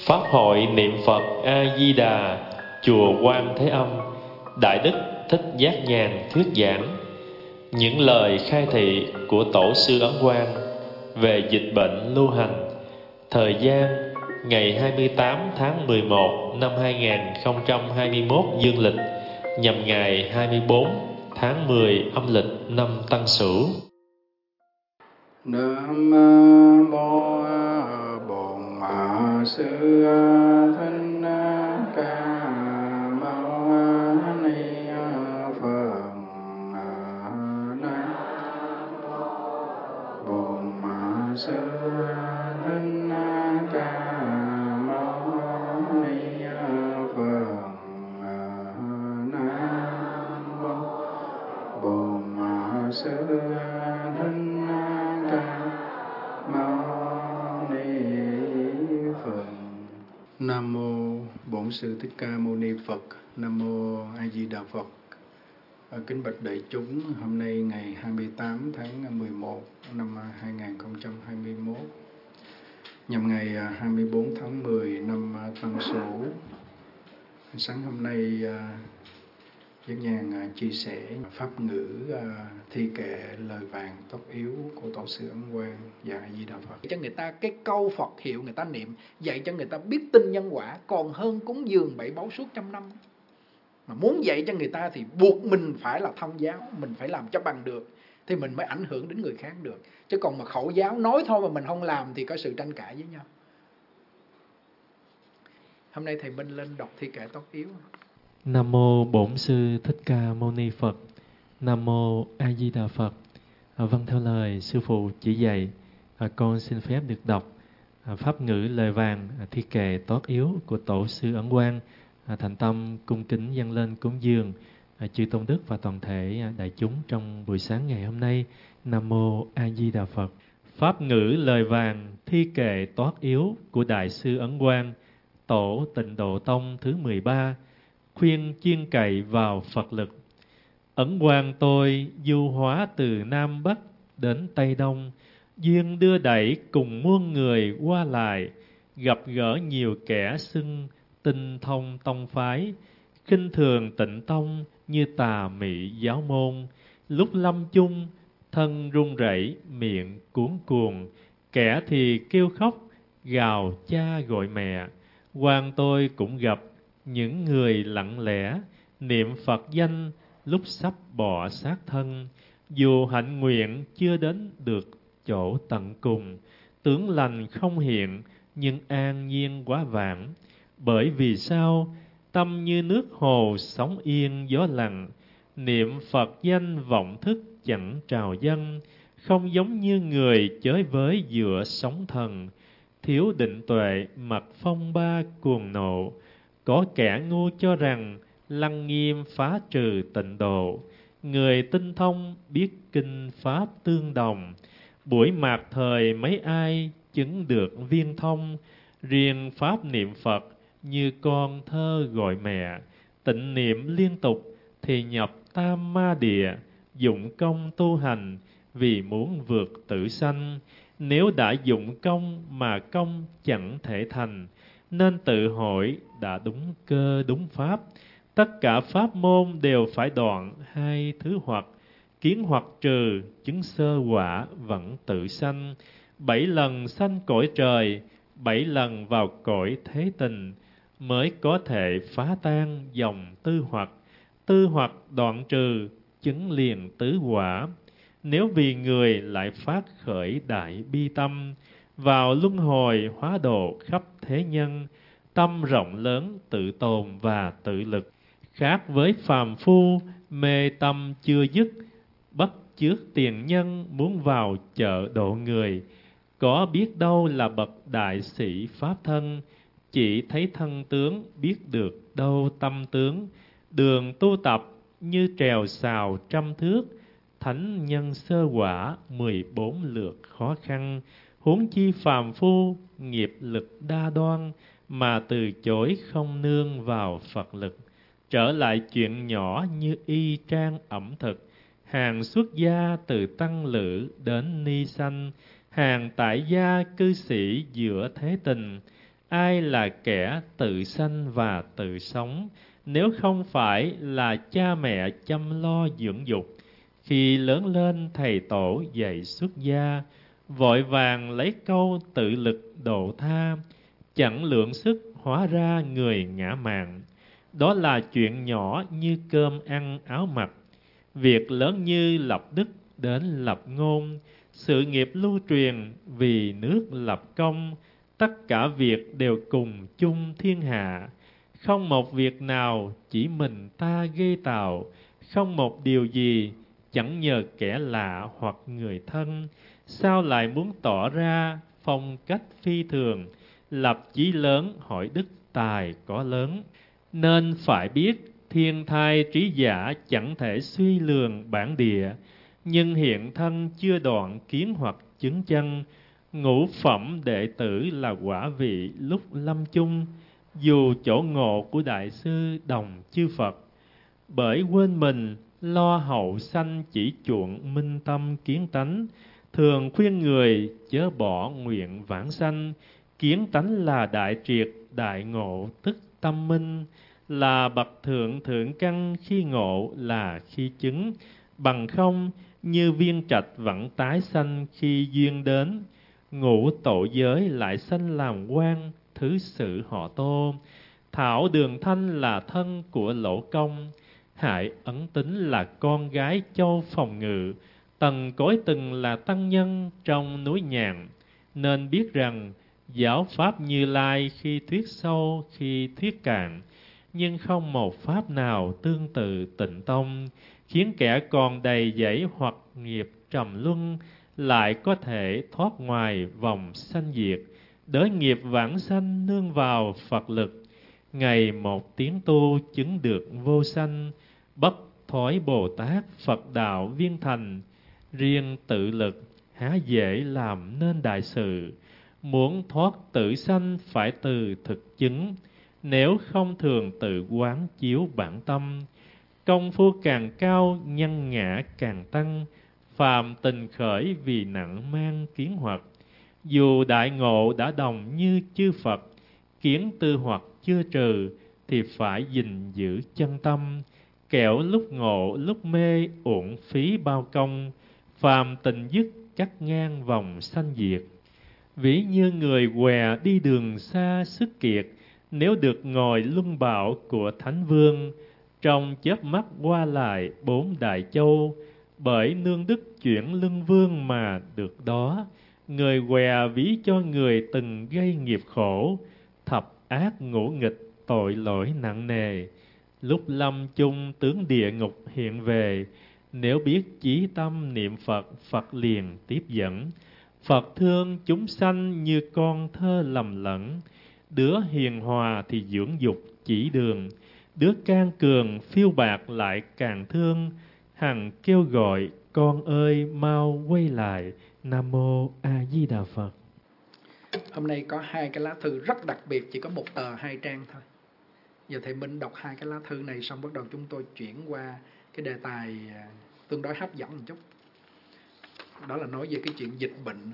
Pháp hội niệm Phật A Di Đà, chùa Quan Thế Âm, Đại Đức Thích Giác Nhàn thuyết giảng những lời khai thị của Tổ sư Ấn Quang về dịch bệnh lưu hành. Thời gian ngày 28 tháng 11 năm 2021 dương lịch, nhằm ngày 24 tháng 10 âm lịch năm Tân Sửu. Nam mô Bổn Sư Thích Ca Mâu Ni Phật. Nam Bổn Sư Thích Ca Mâu Ni Phật. Nam Bổn Sư Nam mô Bổn Sư Thích Ca Mâu Ni Phật. Nam mô A Di Đà Phật. Kính bạch đại chúng, hôm nay ngày 28 tháng 11 năm 2021, nhằm ngày 24 tháng 10 năm Tân Sửu. Sáng hôm nay Giác Nhàn chia sẻ pháp ngữ thi kệ lời vàng tốt yếu của Tổ sư Ấn Quang và A Di Đà Phật. Cho người ta cái câu Phật hiệu người ta niệm, dạy cho người ta biết tin nhân quả, còn hơn cúng dường bảy báu suốt trăm năm. Mà muốn dạy cho người ta thì buộc mình phải là thông giáo, mình phải làm cho bằng được thì mình mới ảnh hưởng đến người khác được. Chứ còn mà khẩu giáo nói thôi mà mình không làm thì có sự tranh cãi với nhau. Hôm nay thầy Minh lên đọc thi kệ tốt yếu. Nam mô Bổn Sư Thích Ca Mâu Ni Phật. Nam mô A Di Đà Phật. Vâng, theo lời sư phụ chỉ dạy, con xin phép được đọc pháp ngữ lời vàng thi kệ tốt yếu của Tổ sư Ấn Quang, thành tâm cung kính dâng lên cúng dường chư tôn đức và toàn thể đại chúng trong buổi sáng ngày hôm nay. Nam mô A Di Đà Phật. Pháp ngữ lời vàng thi kệ tốt yếu của Đại sư Ấn Quang, Tổ Tịnh Độ Tông thứ 13, khuyên chiên cậy vào Phật lực. Ấn Quang tôi du hóa từ Nam Bắc đến Tây Đông, duyên đưa đẩy cùng muôn người qua lại, gặp gỡ nhiều kẻ xưng tinh thông tông phái, khinh thường Tịnh Tông như tà mị giáo môn. Lúc lâm chung thân run rẩy, miệng cuống cuồng, kẻ thì kêu khóc gào cha gọi mẹ. Quang tôi cũng gặp những người lặng lẽ niệm Phật danh lúc sắp bỏ xác thân, dù hạnh nguyện chưa đến được chỗ tận cùng, tướng lành không hiện nhưng an nhiên quá vãng. Bởi vì sao tâm như nước hồ sóng yên gió lặng, niệm Phật danh vọng thức chẳng trào dâng, không giống như người chới với giữa sóng thần, thiếu định tuệ mặt phong ba cuồng nộ. Có kẻ ngu cho rằng lăng nghiêm phá trừ tịnh độ, người tinh thông biết kinh pháp tương đồng. Buổi mạt thời mấy ai chứng được viên thông, riêng pháp niệm Phật như con thơ gọi mẹ. Tịnh niệm liên tục thì nhập tam ma địa, dụng công tu hành vì muốn vượt tử sanh. Nếu đã dụng công mà công chẳng thể thành, nên tự hỏi đã đúng cơ đúng pháp. Tất cả pháp môn đều phải đoạn hai thứ hoặc, kiến hoặc trừ, chứng sơ quả vẫn tự sanh. 7 lần sanh cõi trời, 7 lần vào cõi thế tình, mới có thể phá tan dòng tư hoặc. Tư hoặc đoạn trừ, chứng liền tứ quả. Nếu vì người lại phát khởi đại bi tâm, vào luân hồi hóa độ khắp thế nhân, tâm rộng lớn tự tồn và tự lực. Khác với phàm phu mê tâm chưa dứt, bất chước tiền nhân muốn vào chợ độ người. Có biết đâu là bậc đại sĩ pháp thân, chỉ thấy thân tướng biết được đâu tâm tướng. Đường tu tập như trèo sào trăm thước, thánh nhân sơ quả 14 lượt khó khăn. Huống chi phàm phu nghiệp lực đa đoan, mà từ chối không nương vào Phật lực. Trở lại chuyện nhỏ như y trang ẩm thực, hàng xuất gia từ tăng lữ đến ni sanh, hàng tại gia cư sĩ giữa thế tình. ai là kẻ tự sanh và tự sống, nếu không phải là cha mẹ chăm lo dưỡng dục. Khi lớn lên thầy tổ dạy xuất gia, vội vàng lấy câu tự lực độ tha, chẳng lượng sức hóa ra người ngã mạn. Đó là chuyện nhỏ như cơm ăn áo mặc, việc lớn như lập đức đến lập ngôn, sự nghiệp lưu truyền vì nước lập công, tất cả việc đều cùng chung thiên hạ. Không một việc nào chỉ mình ta gây tạo, không một điều gì chẳng nhờ kẻ lạ hoặc người thân. Sao lại muốn tỏ ra phong cách phi thường, lập chí lớn hỏi đức tài có lớn. Nên phải biết thiên thai trí giả chẳng thể suy lường bản địa, nhưng hiện thân chưa đoạn kiến hoặc chứng chân. Ngũ phẩm đệ tử là quả vị lúc lâm chung, dù chỗ ngộ của đại sư đồng chư Phật. Bởi quên mình lo hậu sanh chỉ chuộng minh tâm kiến tánh, thường khuyên người chớ bỏ nguyện vãng sanh. Kiến tánh là đại triệt đại ngộ tức tâm minh, là bậc thượng thượng căn khi ngộ là khi chứng. Bằng không như viên trạch vẫn tái sanh khi duyên đến, ngũ tội giới lại sanh làm quan thứ sự họ Tô. Thảo Đường Thanh là thân của Lỗ Công, Hại Ấn Tính là con gái Châu Phòng Ngự, Tần Cối Từng là tăng nhân trong núi Nhàn. Nên biết rằng giáo pháp Như Lai khi thuyết sâu khi thuyết cạn, nhưng không một pháp nào tương tự Tịnh Tông, khiến kẻ còn đầy dẫy hoặc nghiệp trầm luân lại có thể thoát ngoài vòng sanh diệt. Đới nghiệp vãng sanh nương vào Phật lực, ngày một tiếng tu chứng được vô sanh. Bất thói Bồ Tát Phật đạo viên thành, riêng tự lực há dễ làm nên đại sự. Muốn thoát tử sanh phải từ thực chứng, nếu không thường tự quán chiếu bản tâm. Công phu càng cao nhân ngã càng tăng, phàm tình khởi vì nặng mang kiến hoặc. Dù đại ngộ đã đồng như chư Phật, kiến tư hoặc chưa trừ thì phải gìn giữ chân tâm. Kẻo lúc ngộ lúc mê uổng phí bao công, phàm tình dứt cắt ngang vòng sanh diệt. Ví như người què đi đường xa sức kiệt, nếu được ngồi luân bảo của Thánh Vương, trong chớp mắt qua lại 4 đại châu. Bởi nương đức chuyển lưng vương mà được đó, người què ví cho người từng gây nghiệp khổ, thập ác ngũ nghịch tội lỗi nặng nề. Lúc lâm chung tướng địa ngục hiện về, nếu biết chí tâm niệm Phật, Phật liền tiếp dẫn. Phật thương chúng sanh như con thơ lầm lẫn, đứa hiền hòa thì dưỡng dục chỉ đường, đứa can cường phiêu bạc lại càng thương, hằng kêu gọi con ơi mau quay lại. Nam mô A Di Đà Phật. Hôm nay có 2 cái lá thư rất đặc biệt, chỉ có 1 tờ 2 trang thôi. Giờ thầy Minh đọc 2 cái lá thư này xong bắt đầu chúng tôi chuyển qua cái đề tài tương đối hấp dẫn một chút. Đó là nói về cái chuyện dịch bệnh.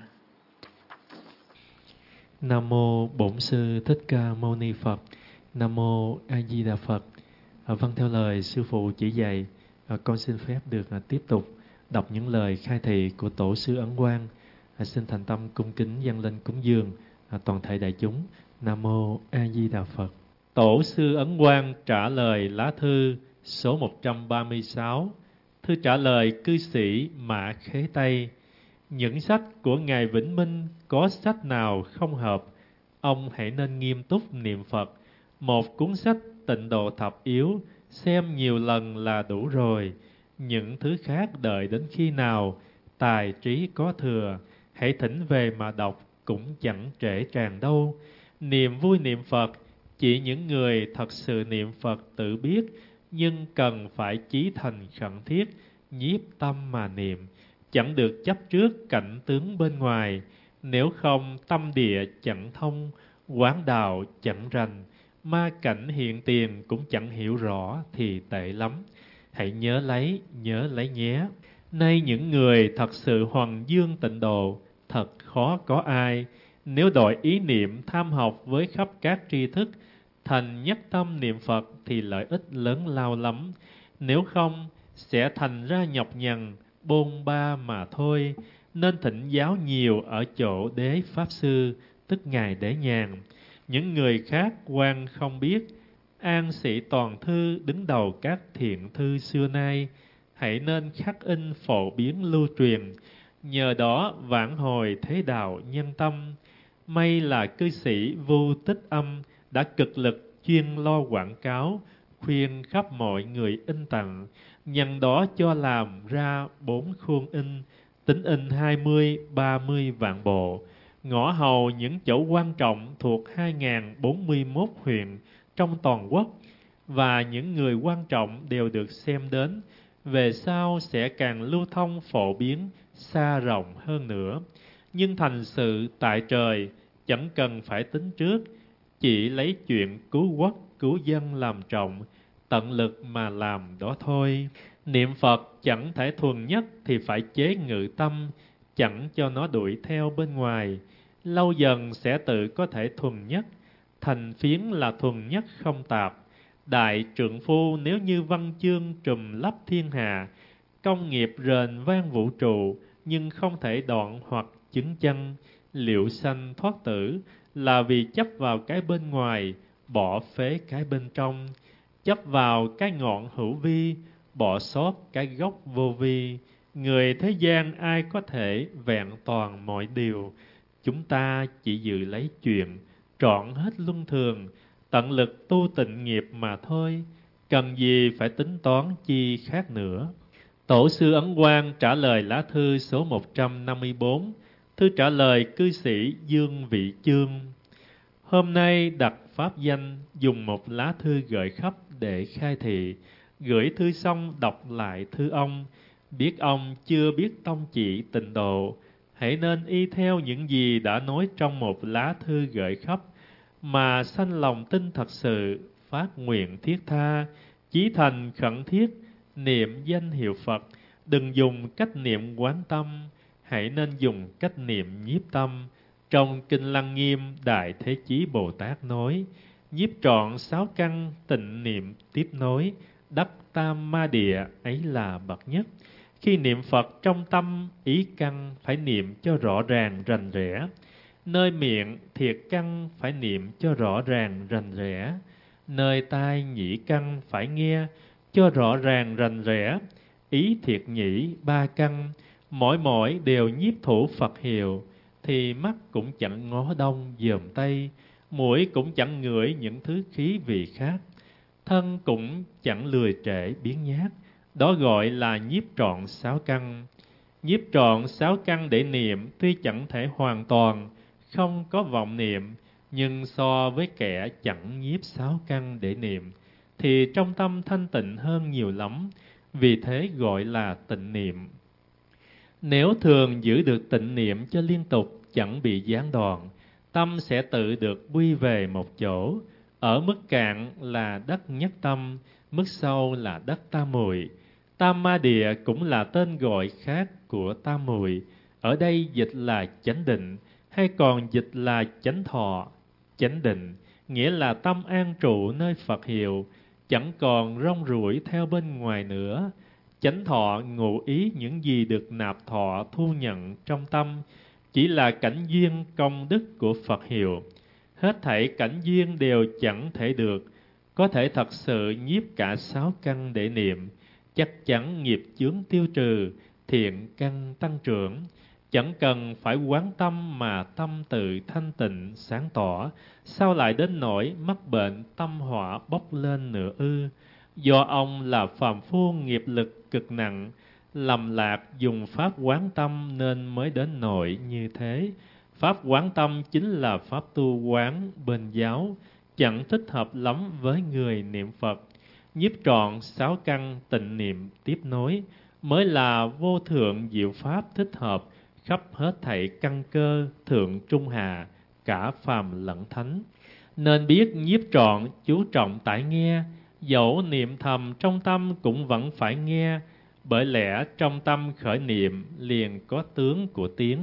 Nam mô Bổn Sư Thích Ca Mâu Ni Phật. Nam mô A Di Đà Phật. Vâng, theo lời sư phụ chỉ dạy, con xin phép được tiếp tục đọc những lời khai thị của tổ sư Ấn Quang. Xin thành tâm cung kính dâng lên cúng dường toàn thể đại chúng. Nam mô A Di Đà Phật. Tổ sư Ấn Quang trả lời lá thư số 136. Thư trả lời cư sĩ Mã Khế Tây. Những sách của Ngài Vĩnh Minh có sách nào không hợp, ông hãy nên nghiêm túc niệm Phật. Một cuốn sách Tịnh Độ Thập Yếu xem nhiều lần là đủ rồi. Những thứ khác đợi đến khi nào tài trí có thừa, hãy thỉnh về mà đọc cũng chẳng trễ tràn đâu. Niềm vui niệm Phật chỉ những người thật sự niệm Phật tự biết, nhưng cần phải chí thành khẩn thiết, nhiếp tâm mà niệm, chẳng được chấp trước cảnh tướng bên ngoài. Nếu không tâm địa chẳng thông, quán đạo chẳng rành, ma cảnh hiện tiền cũng chẳng hiểu rõ thì tệ lắm. Hãy nhớ lấy nhé. Nay những người thật sự hoằng dương tịnh độ thật khó có ai. Nếu đội ý niệm tham học với khắp các tri thức, thành nhất tâm niệm Phật thì lợi ích lớn lao lắm. Nếu không, sẽ thành ra nhọc nhằn, bôn ba mà thôi. Nên thỉnh giáo nhiều ở chỗ Đế Pháp Sư, tức Ngài Đế Nhàn. Những người khác quan không biết, An Sĩ Toàn Thư đứng đầu các thiện thư xưa nay, hãy nên khắc in phổ biến lưu truyền. Nhờ đó vãn hồi thế đạo nhân tâm. May là cư sĩ Vu Tích Âm đã cực lực chuyên lo quảng cáo, khuyên khắp mọi người in tặng. Nhân đó cho làm ra 4 khuôn in, tính in 20-30 vạn bộ, ngõ hầu những chỗ quan trọng thuộc 2041 huyện trong toàn quốc, và những người quan trọng đều được xem đến. Về sau sẽ càng lưu thông phổ biến xa rộng hơn nữa. Nhưng thành sự tại trời chẳng cần phải tính trước, chỉ lấy chuyện cứu quốc cứu dân làm trọng, tận lực mà làm đó thôi. Niệm Phật chẳng thể thuần nhất thì phải chế ngự tâm, chẳng cho nó đuổi theo bên ngoài. Lâu dần sẽ tự có thể thuần nhất. Thành phiến là thuần nhất không tạp. Đại trượng phu nếu như văn chương trùm lấp thiên hà, công nghiệp rền vang vũ trụ, nhưng không thể đoạn hoặc chứng chân. Liệu sanh thoát tử là vì chấp vào cái bên ngoài, bỏ phế cái bên trong. Chấp vào cái ngọn hữu vi, bỏ sót cái gốc vô vi. Người thế gian ai có thể vẹn toàn mọi điều. Chúng ta chỉ dự lấy chuyện trọn hết luân thường, tận lực tu tịnh nghiệp mà thôi, cần gì phải tính toán chi khác nữa. Tổ sư Ấn Quang trả lời lá thư số 154, thư trả lời cư sĩ Dương Vị Chương. Hôm nay đặt pháp danh, dùng một lá thư gửi khắp để khai thị. Gửi thư xong đọc lại thư ông. Biết ông chưa biết tông chỉ tịnh độ, hãy nên y theo những gì đã nói trong một lá thư gửi khắp, mà sanh lòng tin thật sự, phát nguyện thiết tha, chí thành khẩn thiết, niệm danh hiệu Phật. Đừng dùng cách niệm quán tâm, hãy nên dùng cách niệm nhiếp tâm. Trong Kinh Lăng Nghiêm, Đại Thế Chí Bồ Tát nói, nhiếp trọn 6 căn tịnh niệm tiếp nối, đắc tam ma địa ấy là bậc nhất. Khi niệm Phật trong tâm, ý căn phải niệm cho rõ ràng rành rẽ. Nơi miệng thiệt căn phải niệm cho rõ ràng rành rẽ. Nơi tai nhĩ căn phải nghe cho rõ ràng rành rẽ. Ý thiệt nhĩ 3 căn, mỗi đều nhiếp thủ Phật hiệu, thì mắt cũng chẳng ngó đông dòm tây, mũi cũng chẳng ngửi những thứ khí vị khác, thân cũng chẳng lười trễ biến nhát. Đó gọi là nhiếp trọn 6 căn. Nhiếp trọn 6 căn để niệm tuy chẳng thể hoàn toàn, không có vọng niệm, nhưng so với kẻ chẳng nhiếp 6 căn để niệm, thì trong tâm thanh tịnh hơn nhiều lắm, vì thế gọi là tịnh niệm. Nếu thường giữ được tịnh niệm cho liên tục, chẳng bị gián đoạn, tâm sẽ tự được quy về một chỗ. Ở mức cạn là đất nhất tâm, mức sâu là đất tam muội. Tam ma địa cũng là tên gọi khác của tam muội. Ở đây dịch là chánh định, hay còn dịch là chánh thọ. Chánh định nghĩa là tâm an trụ nơi Phật hiệu, chẳng còn rong ruổi theo bên ngoài nữa. Chánh thọ ngụ ý những gì được nạp thọ thu nhận trong tâm, chỉ là cảnh duyên công đức của Phật hiệu. Hết thảy cảnh duyên đều chẳng thể được, có thể thật sự nhiếp cả 6 căn để niệm, chắc chắn nghiệp chướng tiêu trừ, thiện căn tăng trưởng. Chẳng cần phải quán tâm mà tâm tự thanh tịnh sáng tỏ, sao lại đến nỗi mắc bệnh tâm họa bốc lên nữa ư? Do ông là phàm phu nghiệp lực cực nặng, lầm lạc dùng pháp quán tâm nên mới đến nỗi như thế. Pháp quán tâm chính là pháp tu quán bên giáo, chẳng thích hợp lắm với người niệm Phật. Nhiếp trọn 6 căn tịnh niệm tiếp nối mới là vô thượng diệu pháp thích hợp khắp hết thảy căn cơ thượng trung hạ, cả phàm lẫn thánh. Nên biết nhiếp trọn chú trọng tại nghe, dẫu niệm thầm trong tâm cũng vẫn phải nghe, bởi lẽ trong tâm khởi niệm liền có tướng của tiếng,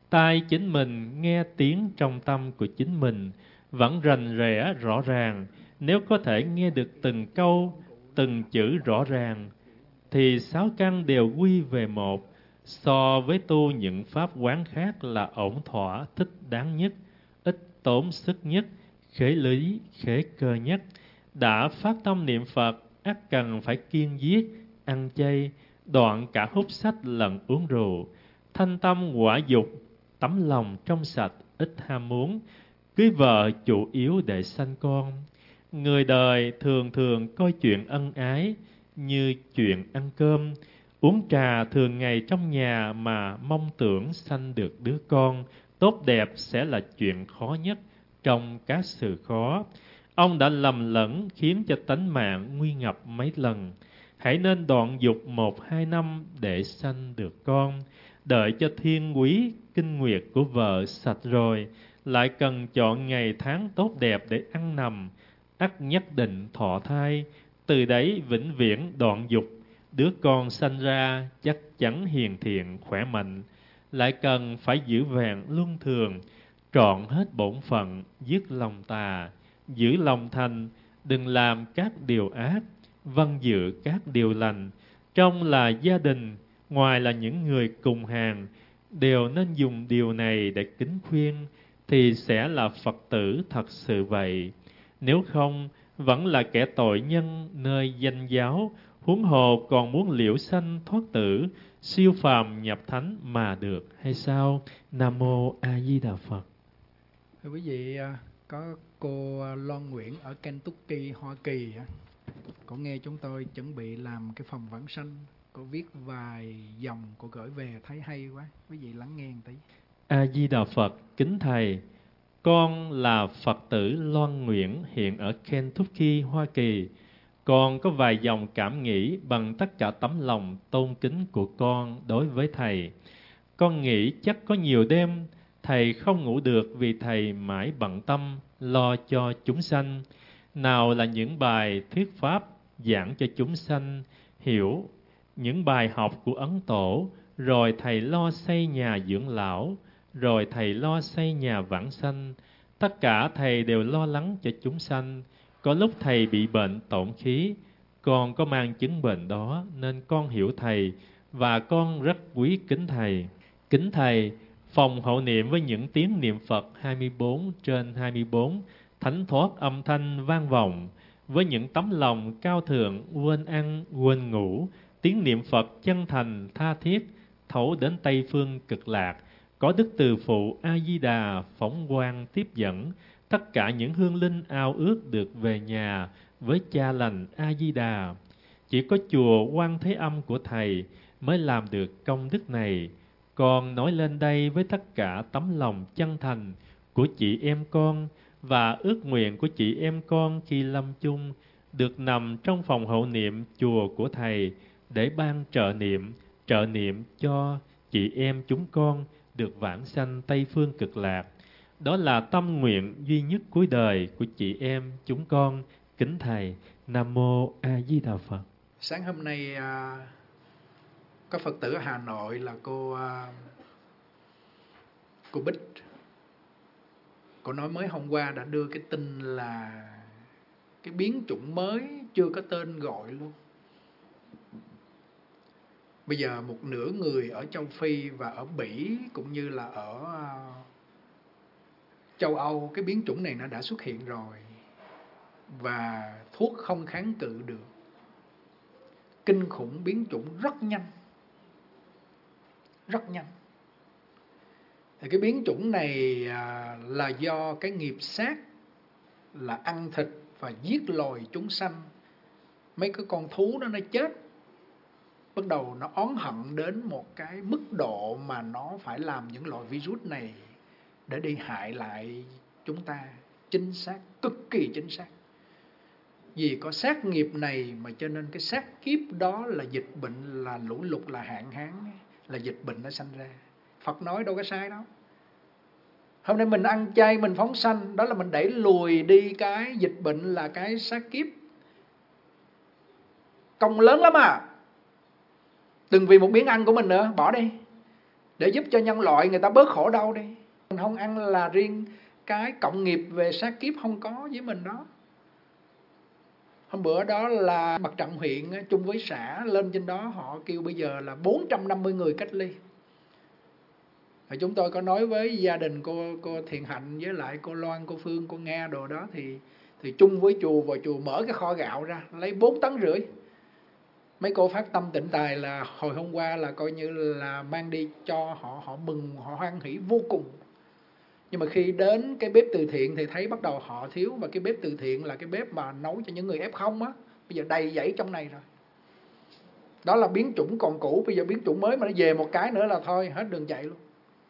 Tai chính mình nghe tiếng trong tâm của chính mình vẫn rành rẽ rõ ràng. Nếu có thể nghe được từng câu, từng chữ rõ ràng, thì sáu căn đều quy về một. So với tu những pháp quán khác là ổn thỏa, thích đáng nhất, ít tốn sức nhất, khế lý, khế cơ nhất. Đã phát tâm niệm Phật, ắt cần phải kiêng giết, ăn chay, đoạn cả hút sách lẫn uống rượu. Thanh tâm quả dục, tấm lòng trong sạch, ít ham muốn. Cưới vợ chủ yếu để sanh con. Người đời thường thường coi chuyện ân ái như chuyện ăn cơm, uống trà thường ngày trong nhà mà mong tưởng sanh được đứa con tốt đẹp sẽ là chuyện khó nhất trong các sự khó. Ông đã lầm lẫn khiến cho tánh mạng nguy ngập mấy lần. Hãy nên đoạn dục 1-2 năm để sanh được con. Đợi cho thiên quý kinh nguyệt của vợ sạch rồi, lại cần chọn ngày tháng tốt đẹp để ăn nằm, ắt nhất định thọ thai. Từ đấy vĩnh viễn đoạn dục, đứa con sanh ra chắc chắn hiền thiện khỏe mạnh. Lại cần phải giữ vẹn luân thường, trọn hết bổn phận, dứt lòng tà, giữ lòng thành, đừng làm các điều ác, vâng giữ các điều lành. Trong là gia đình, ngoài là những người cùng hàng, đều nên dùng điều này để kính khuyên, thì sẽ là Phật tử thật sự vậy. Nếu không, vẫn là kẻ tội nhân nơi danh giáo, huống hồ còn muốn liễu sanh thoát tử, siêu phàm nhập thánh mà được hay sao? Nam Mô A Di Đà Phật. Thưa quý vị, có cô Loan Nguyễn ở Kentucky, Hoa Kỳ. Cô nghe chúng tôi chuẩn bị làm cái phòng vãng sanh. Cô viết vài dòng, cô gửi về thấy hay quá. Quý vị lắng nghe một tí. A Di Đà Phật, kính Thầy. Con là Phật tử Loan Nguyễn, hiện ở Kentucky, Hoa Kỳ. Con có vài dòng cảm nghĩ bằng tất cả tấm lòng tôn kính của con đối với Thầy. Con nghĩ chắc có nhiều đêm Thầy không ngủ được vì Thầy mãi bận tâm lo cho chúng sanh. Nào là những bài thuyết pháp giảng cho chúng sanh hiểu, những bài học của Ấn Tổ, rồi Thầy lo xây nhà dưỡng lão, rồi Thầy lo xây nhà vãng sanh. Tất cả Thầy đều lo lắng cho chúng sanh. Có lúc Thầy bị bệnh tổn khí, con có mang chứng bệnh đó nên con hiểu Thầy và con rất quý kính Thầy. Kính Thầy, phòng hộ niệm với những tiếng niệm Phật 24/24, thánh thoát âm thanh vang vọng, với những tấm lòng cao thượng quên ăn quên ngủ, tiếng niệm Phật chân thành tha thiết thấu đến Tây phương cực lạc. Có Đức Từ Phụ A Di Đà phóng quang tiếp dẫn, tất cả những hương linh ao ước được về nhà với cha lành A Di Đà. Chỉ có chùa Quan Thế Âm của Thầy mới làm được công đức này. Con nói lên đây với tất cả tấm lòng chân thành của chị em con và ước nguyện của chị em con khi lâm chung được nằm trong phòng hộ niệm chùa của Thầy để ban trợ niệm cho chị em chúng con được vãng sanh Tây phương cực lạc. Đó là tâm nguyện duy nhất cuối đời của chị em chúng con. Kính Thầy, Nam Mô A Di Đà Phật. Sáng hôm nay có Phật tử ở Hà Nội là cô Bích. Cô nói mới hôm qua đã đưa cái tin là cái biến chủng mới chưa có tên gọi luôn. Bây giờ một nửa người ở châu Phi và ở Bỉ cũng như là ở châu Âu, cái biến chủng này nó đã xuất hiện rồi và thuốc không kháng cự được. Kinh khủng, biến chủng rất nhanh. Rất nhanh. Thì cái biến chủng này là do cái nghiệp sát là ăn thịt và giết loài chúng sanh. Mấy cái con thú đó nó chết, bắt đầu nó oán hận đến một cái mức độ mà nó phải làm những loại virus này để đi hại lại chúng ta. Chính xác, cực kỳ chính xác. Vì có sát nghiệp này mà cho nên cái sát kiếp đó là dịch bệnh, là lũ lụt, là hạn hán, là dịch bệnh nó sanh ra. Phật nói đâu có sai đâu. Hôm nay mình ăn chay, mình phóng sanh, đó là mình đẩy lùi đi cái dịch bệnh, là cái sát kiếp. Công lớn lắm à. Đừng vì một miếng ăn của mình nữa, bỏ đi. để giúp cho nhân loại người ta bớt khổ đau đi. Mình không ăn là riêng cái cộng nghiệp về sát kiếp không có với mình đó. Hôm bữa đó là mặt trận huyện chung với xã lên trên đó, họ kêu bây giờ là 450 người cách ly. Và chúng tôi có nói với gia đình cô Thiện Hạnh với lại cô Loan, cô Phương, cô Nga đồ đó thì chung với chùa, và chùa mở cái kho gạo ra lấy 4,5 tấn. Mấy cô phát tâm tịnh tài là hồi hôm qua là coi như là mang đi cho họ mừng, họ hoan hỷ vô cùng. Nhưng mà khi đến cái bếp từ thiện thì thấy bắt đầu họ thiếu, và cái bếp từ thiện là cái bếp mà nấu cho những người F0 á, bây giờ đầy dãy trong này rồi. Đó là biến chủng còn cũ, bây giờ biến chủng mới mà nó về một cái nữa là thôi hết đường chạy luôn.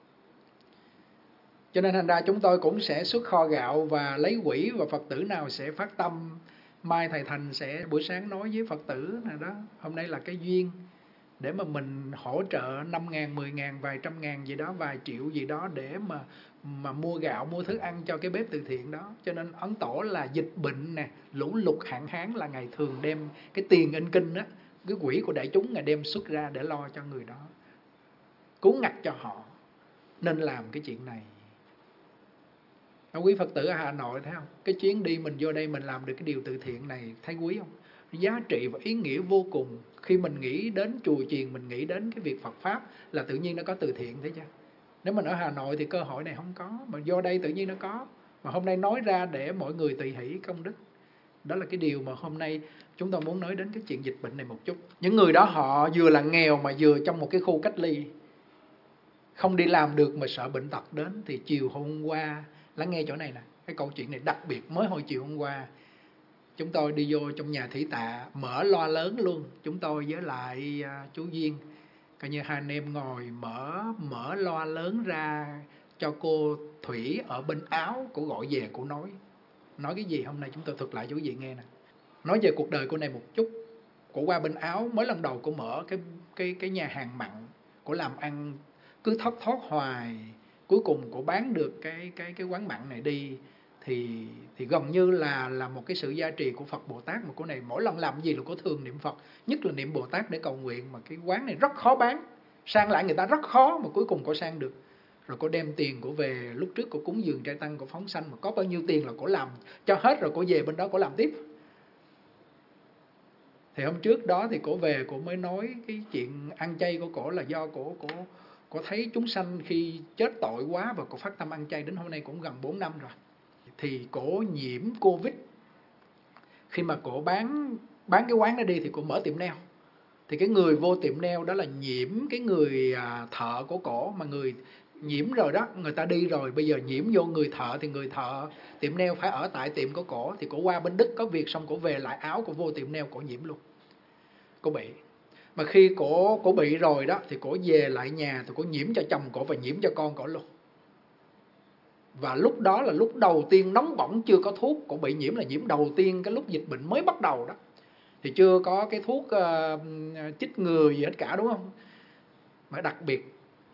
Cho nên thành ra chúng tôi cũng sẽ xuất kho gạo và lấy quỹ, và Phật tử nào sẽ phát tâm. Mai thầy Thành sẽ buổi sáng nói với Phật tử này đó, hôm nay là cái duyên để mà mình hỗ trợ 5.000, 10.000, vài trăm ngàn gì đó, vài triệu gì đó để mà mua gạo, mua thức ăn cho cái bếp từ thiện đó. Cho nên Ấn Tổ là dịch bệnh nè, lũ lụt, hạn hán là Ngài thường đem cái tiền in kinh á, cái quỹ của đại chúng Ngài đem xuất ra để lo cho người đó, cứu ngặt cho họ. Nên làm cái chuyện này. Quý Phật tử ở Hà Nội thấy không? Cái chuyến đi mình vô đây mình làm được cái điều từ thiện này, thấy quý không? Giá trị và ý nghĩa vô cùng. Khi mình nghĩ đến chùa chiền, mình nghĩ đến cái việc Phật Pháp là tự nhiên nó có từ thiện, thấy chưa? Nếu mình ở Hà Nội thì cơ hội này không có, mà vô đây tự nhiên nó có. Mà hôm nay nói ra để mọi người tùy hỷ công đức. Đó là cái điều mà hôm nay chúng ta muốn nói đến cái chuyện dịch bệnh này một chút. Những người đó họ vừa là nghèo mà vừa trong một cái khu cách ly, không đi làm được mà sợ bệnh tật đến. Thì chiều hôm qua, lắng nghe chỗ này nè, cái câu chuyện này đặc biệt. Mới hồi chiều hôm qua chúng tôi đi vô trong nhà thủy tạ, mở loa lớn luôn. Chúng tôi với lại chú Duyên, coi như hai anh em ngồi mở loa lớn ra cho cô Thủy ở bên Áo. Cô gọi về, cô nói cái gì hôm nay chúng tôi thuật lại cho quý vị nghe nè. Nói về cuộc đời cô này một chút. Cô qua bên Áo, mới lần đầu cô mở cái nhà hàng mặn, cô làm ăn cứ thất thoát hoài. Cuối cùng cô bán được cái quán mặn này đi, thì gần như là một cái sự gia trì của Phật Bồ Tát. Mà cô này mỗi lần làm gì là cô thường niệm Phật, nhất là niệm Bồ Tát để cầu nguyện. Mà cái quán này rất khó bán, sang lại người ta rất khó, mà cuối cùng cô sang được. Rồi cô đem tiền cô về, lúc trước cô cúng dường trai tăng, cô phóng sanh, mà có bao nhiêu tiền là cô làm cho hết rồi cô về bên đó cô làm tiếp. Thì hôm trước đó thì cô về, cô mới nói cái chuyện ăn chay của cổ là do cô thấy chúng sanh khi chết tội quá, và cô phát tâm ăn chay đến hôm nay cũng gần 4 năm rồi. Thì cổ nhiễm Covid. Khi mà cổ bán cái quán đó đi thì cổ mở tiệm nail. Thì cái người vô tiệm nail đó là nhiễm cái người thợ của cổ. Mà người nhiễm rồi đó, người ta đi rồi, bây giờ nhiễm vô người thợ, thì người thợ tiệm nail phải ở tại tiệm của cổ. Thì cổ qua bên Đức có việc, xong cổ về lại Áo, cổ vô tiệm nail, cổ nhiễm luôn. Cổ bị. Mà khi cổ bị rồi đó, thì cổ về lại nhà, thì cổ nhiễm cho chồng cổ và nhiễm cho con cổ luôn. Và lúc đó là lúc đầu tiên nóng bỏng, chưa có thuốc. Cổ bị nhiễm là nhiễm đầu tiên cái lúc dịch bệnh mới bắt đầu đó. Thì chưa có cái thuốc chích ngừa gì hết cả, đúng không? Mà đặc biệt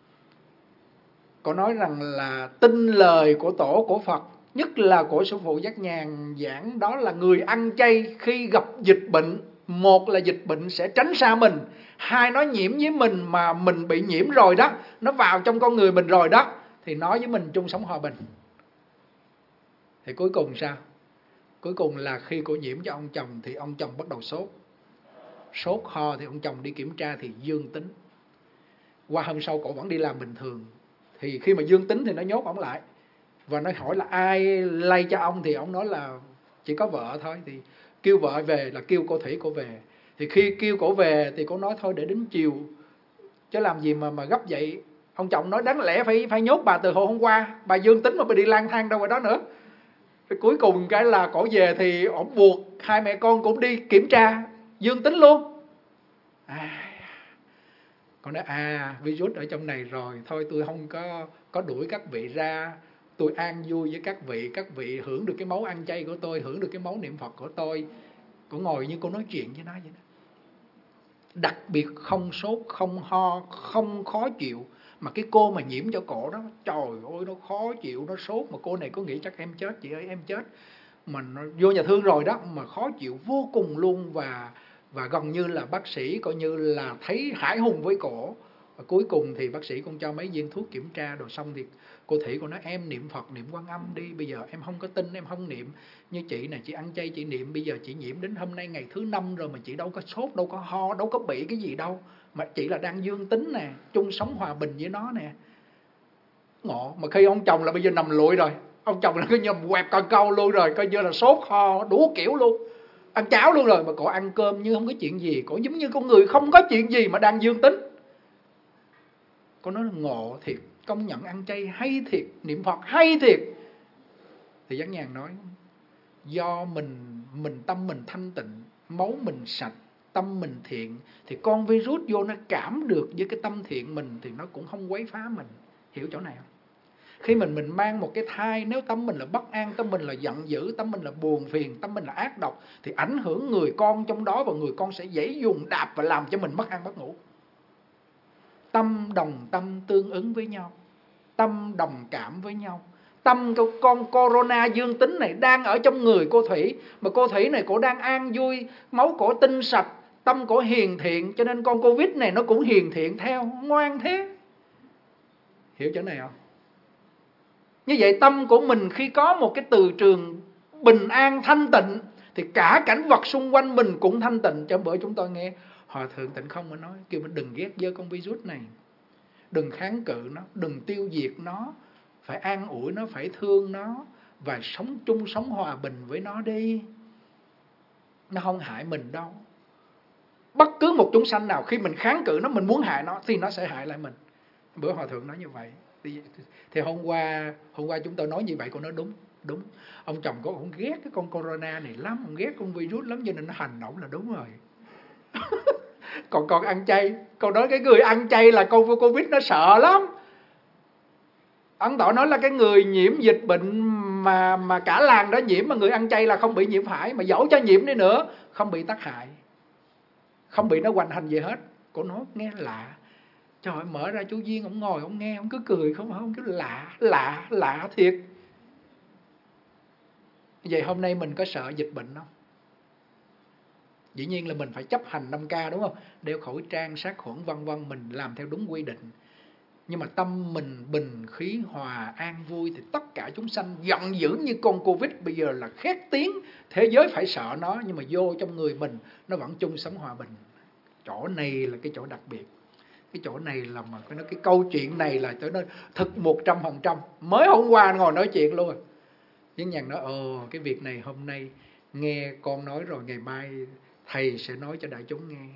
cổ nói rằng là tin lời của tổ của Phật, nhất là của sư phụ Giác Nhàn giảng, đó là người ăn chay khi gặp dịch bệnh, một là dịch bệnh sẽ tránh xa mình, hai nó nhiễm với mình mà mình bị nhiễm rồi đó, nó vào trong con người mình rồi đó, thì nói với mình chung sống hòa bình. Thì cuối cùng sao? Cuối cùng là khi cô nhiễm cho ông chồng thì ông chồng bắt đầu sốt ho, thì ông chồng đi kiểm tra thì dương tính. Qua hôm sau cổ vẫn đi làm bình thường. Thì khi mà dương tính thì nó nhốt ông lại, và nó hỏi là ai lây cho ông, thì ông nói là chỉ có vợ thôi. Thì kêu vợ về, là kêu cô Thủy cô về. Thì khi kêu cổ về thì cô nói thôi để đến chiều, chứ làm gì mà gấp vậy. Ông chồng nói đáng lẽ phải nhốt bà từ hồi hôm qua, bà dương tính mà bà đi lang thang đâu ở đó nữa. Rồi cuối cùng cái là cổ về thì ổng buộc hai mẹ con cũng đi kiểm tra, dương tính luôn. Con nói virus ở trong này rồi, thôi tôi không có đuổi các vị ra, tôi an vui với các vị hưởng được cái máu ăn chay của tôi, hưởng được cái máu niệm Phật của tôi. Cô ngồi như cô nói chuyện với nó vậy đó. Đặc biệt không sốt, không ho, không khó chịu. Mà cái cô mà nhiễm cho cổ đó, trời ơi nó khó chịu, nó sốt. Mà cô này có nghĩ chắc em chết, chị ơi em chết. Mà nó vô nhà thương rồi đó, mà khó chịu vô cùng luôn. Và gần như là bác sĩ coi như là thấy hãi hùng với cổ. Và cuối cùng thì bác sĩ cũng cho mấy viên thuốc kiểm tra, rồi xong thì cô Thủy cô nói em niệm Phật, niệm Quan Âm đi. Bây giờ em không có tin, em không niệm. Như chị này, chị ăn chay, chị niệm. Bây giờ chị nhiễm đến hôm nay ngày thứ 5 rồi mà chị đâu có sốt, đâu có ho, đâu có bị cái gì đâu. Mà chị là đang dương tính nè, chung sống hòa bình với nó nè. Ngộ. Mà khi ông chồng là bây giờ nằm lụi rồi. Ông chồng là cứ nhầm quẹt con câu luôn rồi. Coi như là sốt ho đủ kiểu luôn. Ăn cháo luôn rồi. Mà cổ ăn cơm như không có chuyện gì. Cổ giống như con người không có chuyện gì mà đang dương tính. Cô nói là ngộ thiệt. Công nhận ăn chay hay thiệt. Niệm Phật hay thiệt. Thì Giác Nhàn nói, do mình tâm mình thanh tịnh, máu mình sạch, tâm mình thiện, thì con virus vô nó cảm được với cái tâm thiện mình thì nó cũng không quấy phá mình. Hiểu chỗ này không? Khi mình mang một cái thai, nếu tâm mình là bất an, tâm mình là giận dữ, tâm mình là buồn phiền, tâm mình là ác độc, thì ảnh hưởng người con trong đó, và người con sẽ dễ dùng đạp và làm cho mình mất ăn mất ngủ. Tâm đồng tâm tương ứng với nhau, tâm đồng cảm với nhau. Tâm của con corona dương tính này đang ở trong người cô Thủy, mà cô Thủy này cổ đang an vui, máu cổ tinh sạch, tâm cổ hiền thiện, cho nên con Covid này nó cũng hiền thiện theo, ngoan thế. Hiểu chỗ này không? Như vậy tâm của mình khi có một cái từ trường bình an thanh tịnh thì cả cảnh vật xung quanh mình cũng thanh tịnh. Cho bữa chúng tôi nghe Hòa Thượng Tịnh Không có nói, kêu mình đừng ghét dơ con virus này, đừng kháng cự nó, đừng tiêu diệt nó, phải an ủi nó, phải thương nó, và sống chung sống hòa bình với nó đi. Nó không hại mình đâu. Bất cứ một chúng sanh nào khi mình kháng cự nó, mình muốn hại nó thì nó sẽ hại lại mình. Bữa Hòa Thượng nói như vậy. Thì hôm qua chúng tôi nói như vậy, cô nói đúng. Ông chồng của ông ghét cái con corona này lắm, ông ghét con virus lắm, cho nên nó hành động là đúng rồi. Còn con ăn chay, con nói cái người ăn chay là con Covid nó sợ lắm. Ấn Độ nói là cái người nhiễm dịch bệnh mà cả làng đó nhiễm, mà người ăn chay là không bị nhiễm phải, mà dẫu cho nhiễm đi nữa không bị tác hại, không bị nó hoành hành gì hết. Cô nói nghe lạ. Trời ơi, mở ra chú Duyên ông ngồi ông nghe, ông cứ cười không cứ lạ thiệt. Vậy hôm nay mình có sợ dịch bệnh không? Dĩ nhiên là mình phải chấp hành 5K đúng không? Đeo khẩu trang, sát khuẩn vân vân, mình làm theo đúng quy định. Nhưng mà tâm mình bình khí hòa an vui thì tất cả chúng sanh giận dữ như con Covid bây giờ là khét tiếng, thế giới phải sợ nó, nhưng mà vô trong người mình nó vẫn chung sống hòa bình. Chỗ này là cái chỗ đặc biệt. Cái chỗ này là mà cái câu chuyện này là cho nó thực 100%. Mới hôm qua ngồi nói chuyện luôn. Với Nhàn nói cái việc này hôm nay nghe con nói rồi, ngày mai thầy sẽ nói cho đại chúng nghe.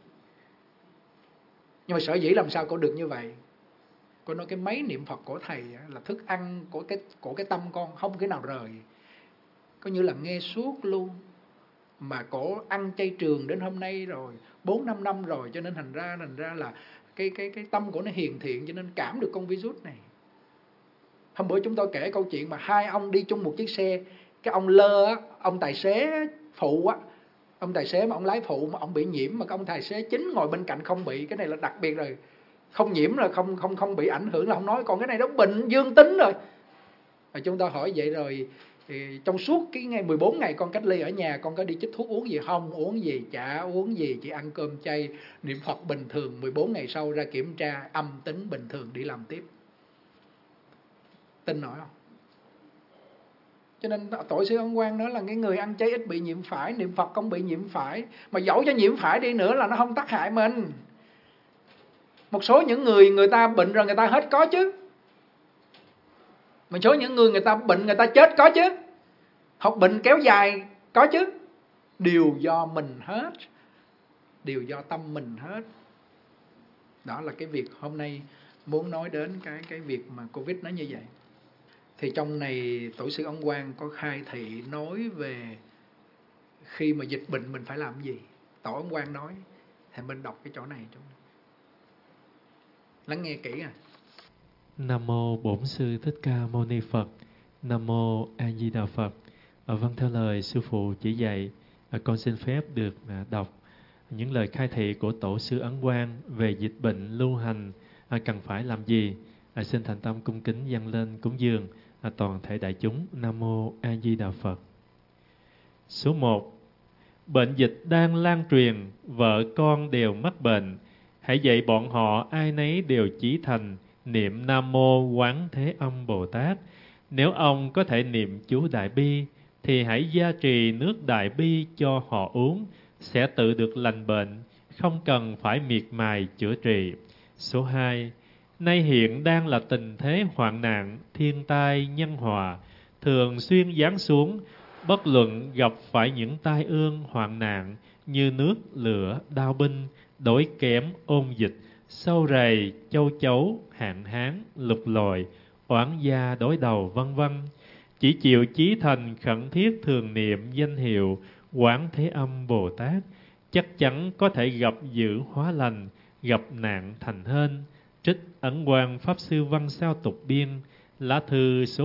Nhưng mà sở dĩ làm sao con được như vậy? Con nói cái máy niệm Phật của thầy là thức ăn của cái tâm con không cái nào rời. Coi như là nghe suốt luôn. Mà cổ ăn chay trường đến hôm nay rồi, 4-5 năm rồi, cho nên thành ra là cái tâm của nó hiền thiện, cho nên cảm được con virus này. Hôm bữa chúng tôi kể câu chuyện mà hai ông đi chung một chiếc xe, cái ông lơ á, ông tài xế phụ á, ông tài xế mà ông lái phụ mà ông bị nhiễm, mà cái ông tài xế chính ngồi bên cạnh không bị. Cái này là đặc biệt rồi. Không nhiễm là không bị ảnh hưởng là không nói, còn cái này nó bệnh dương tính rồi. Và chúng tôi hỏi vậy rồi thì trong suốt cái ngày 14 ngày con cách ly ở nhà, con có đi chích thuốc uống gì không? Uống gì? Chả uống gì, chỉ ăn cơm chay, niệm Phật bình thường. 14 ngày sau ra kiểm tra âm tính bình thường, đi làm tiếp. Tin nổi không? Cho nên tổ sư Ấn Quang nói là cái người ăn chay ít bị nhiễm phải, niệm Phật không bị nhiễm phải. Mà dẫu cho nhiễm phải đi nữa là nó không tác hại mình. Một số những người ta bệnh rồi người ta hết có chứ. Một số những người ta bệnh người ta chết có chứ. Hoặc bệnh kéo dài có chứ. Đều do mình hết. Đều do tâm mình hết. Đó là cái việc hôm nay muốn nói đến cái việc mà Covid nó như vậy. Thì trong này tổ sư Ấn Quang có khai thị nói về khi mà dịch bệnh mình phải làm gì. Tổ Ấn Quang nói. Thì mình đọc cái chỗ này. Lắng nghe kỹ à. Nam mô Bổn Sư Thích Ca Mâu Ni Phật. Nam mô A Di Đà Phật. Vâng, theo lời sư phụ chỉ dạy, con xin phép được đọc những lời khai thị của tổ sư Ấn Quang về dịch bệnh lưu hành cần phải làm gì. Xin thành tâm cung kính dâng lên cúng dường toàn thể đại chúng. Nam mô A Di Đà Phật. Số 1. Bệnh dịch đang lan truyền, vợ con đều mắc bệnh. hãy dạy bọn họ ai nấy đều chí thành niệm Nam Mô Quán Thế Âm Bồ Tát. Nếu ông có thể niệm chú Đại Bi, thì hãy gia trì nước Đại Bi cho họ uống, sẽ tự được lành bệnh, không cần phải miệt mài chữa trị. Số 2. Nay hiện đang là tình thế hoạn nạn, thiên tai, nhân họa, thường xuyên giáng xuống, bất luận gặp phải những tai ương, hoạn nạn như nước, lửa, đao binh, đói kém, ôn dịch, sâu rầy, châu chấu, hạn hán, lục lội, oán gia đối đầu, vân vân. Chỉ chịu chí thành khẩn thiết thường niệm danh hiệu Quán Thế Âm Bồ Tát, chắc chắn có thể gặp dữ hóa lành, gặp nạn thành hên. Trích Ấn Quang Pháp Sư Văn Sao Tục Biên, lá thư số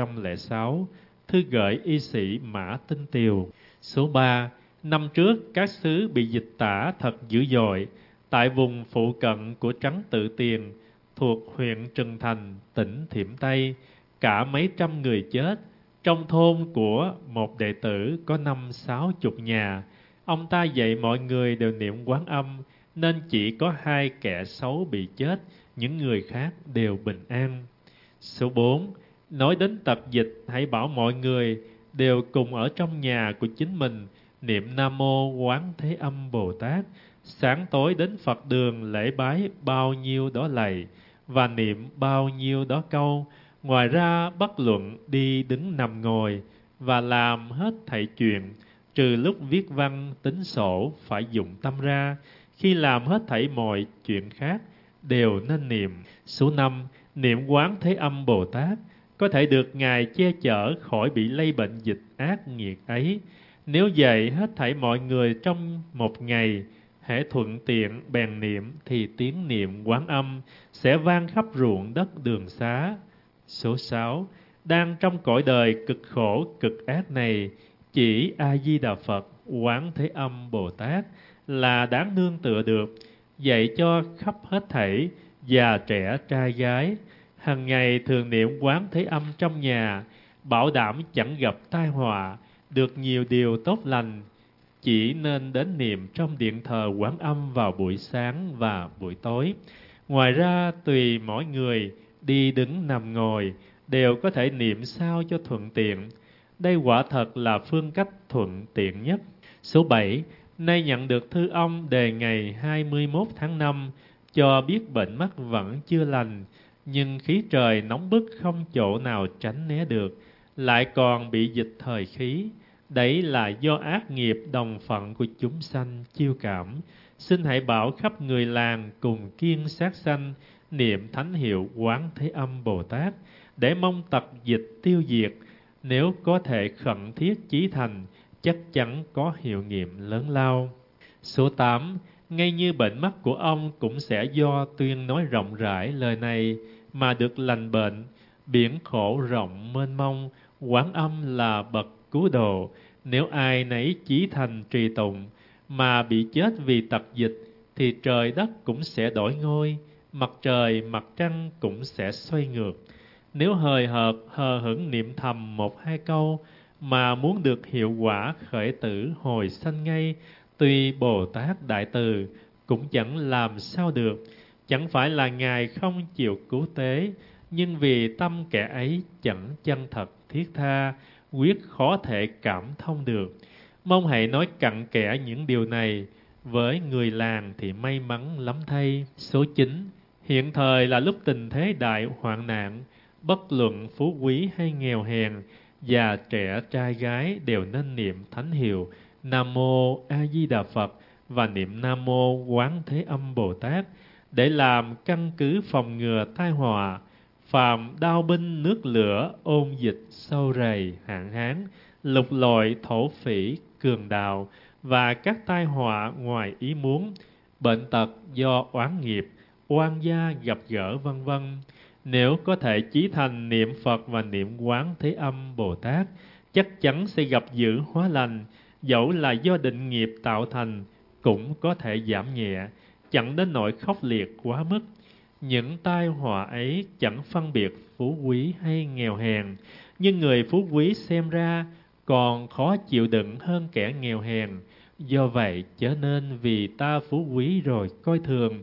106, thư gửi y sĩ Mã Tinh Tiều. Số 3. Năm trước, các xứ bị dịch tả thật dữ dội, tại vùng phụ cận của Trấn Tự Tiền, thuộc huyện Trần Thành, tỉnh Thiểm Tây, cả mấy trăm người chết. Trong thôn của một đệ tử có 50-60 nhà. Ông ta dạy mọi người đều niệm Quán Âm, nên chỉ có 2 kẻ xấu bị chết, những người khác đều bình an. Số 4. Nói đến tật dịch, hãy bảo mọi người đều cùng ở trong nhà của chính mình niệm Nam Mô Quán Thế Âm Bồ Tát, sáng tối đến Phật đường lễ bái bao nhiêu đó lạy và niệm bao nhiêu đó câu. Ngoài ra bất luận đi đứng nằm ngồi và làm hết thảy chuyện, trừ lúc viết văn tính sổ phải dụng tâm ra, khi làm hết thảy mọi chuyện khác đều nên niệm. Số 5. Niệm Quán Thế Âm Bồ Tát có thể được Ngài che chở khỏi bị lây bệnh dịch ác nghiệt ấy. Nếu dạy hết thảy mọi người trong một ngày, hễ thuận tiện bèn niệm, thì tiếng niệm Quán Âm sẽ vang khắp ruộng đất đường xá. Số 6. Đang trong cõi đời cực khổ cực ác này, chỉ A-di-đà Phật Quán Thế Âm Bồ Tát là đáng nương tựa được, dạy cho khắp hết thảy già trẻ trai gái. Hằng ngày thường niệm Quán Thế Âm trong nhà, bảo đảm chẳng gặp tai họa, được nhiều điều tốt lành. Chỉ nên đến niệm trong điện thờ Quán Âm vào buổi sáng và buổi tối. Ngoài ra tùy mỗi người, đi đứng nằm ngồi đều có thể niệm sao cho thuận tiện. Đây quả thật là phương cách thuận tiện nhất. Số 7. Nay nhận được thư ông đề ngày 21 tháng 5 cho biết bệnh mắt vẫn chưa lành, nhưng khí trời nóng bức không chỗ nào tránh né được, lại còn bị dịch thời khí. Đấy là do ác nghiệp đồng phận của chúng sanh chiêu cảm. Xin hãy bảo khắp người làng cùng kiêng sát sanh, niệm thánh hiệu Quán Thế Âm Bồ Tát, để mong tật dịch tiêu diệt. Nếu có thể khẩn thiết chí thành, chắc chắn có hiệu nghiệm lớn lao. Số 8. Ngay như bệnh mắt của ông cũng sẽ do tuyên nói rộng rãi lời này mà được lành bệnh. Biển khổ rộng mênh mông, Quán Âm là bậc cứu độ. Nếu ai nấy chí thành trì tụng mà bị chết vì tật dịch, thì trời đất cũng sẽ đổi ngôi, mặt trời mặt trăng cũng sẽ xoay ngược. Nếu hời hợt hờ hững niệm thầm 1-2 câu mà muốn được hiệu quả khởi tử hồi sanh ngay, tuy Bồ Tát Đại Từ cũng chẳng làm sao được. Chẳng phải là Ngài không chịu cứu tế, nhưng vì tâm kẻ ấy chẳng chân thật thiết tha, quyết khó thể cảm thông được. Mong hãy nói cặn kẽ những điều này, với người làng thì may mắn lắm thay. Số 9. Hiện thời là lúc tình thế đại hoạn nạn, bất luận phú quý hay nghèo hèn, già trẻ trai gái đều nên niệm thánh hiệu Nam Mô A Di Đà Phật và niệm Nam Mô Quán Thế Âm Bồ Tát để làm căn cứ phòng ngừa tai họa, phàm đao binh nước lửa, ôn dịch sâu rầy, hạn hán, lục lội thổ phỉ, cường đạo và các tai họa ngoài ý muốn, bệnh tật do oán nghiệp, oan gia gặp gỡ vân vân. Nếu có thể chí thành niệm Phật và niệm Quán Thế Âm Bồ Tát, chắc chắn sẽ gặp dữ hóa lành. Dẫu là do định nghiệp tạo thành, cũng có thể giảm nhẹ, chẳng đến nỗi khốc liệt quá mức. Những tai họa ấy chẳng phân biệt phú quý hay nghèo hèn, nhưng người phú quý xem ra còn khó chịu đựng hơn kẻ nghèo hèn. Do vậy chớ nên vì ta phú quý rồi coi thường.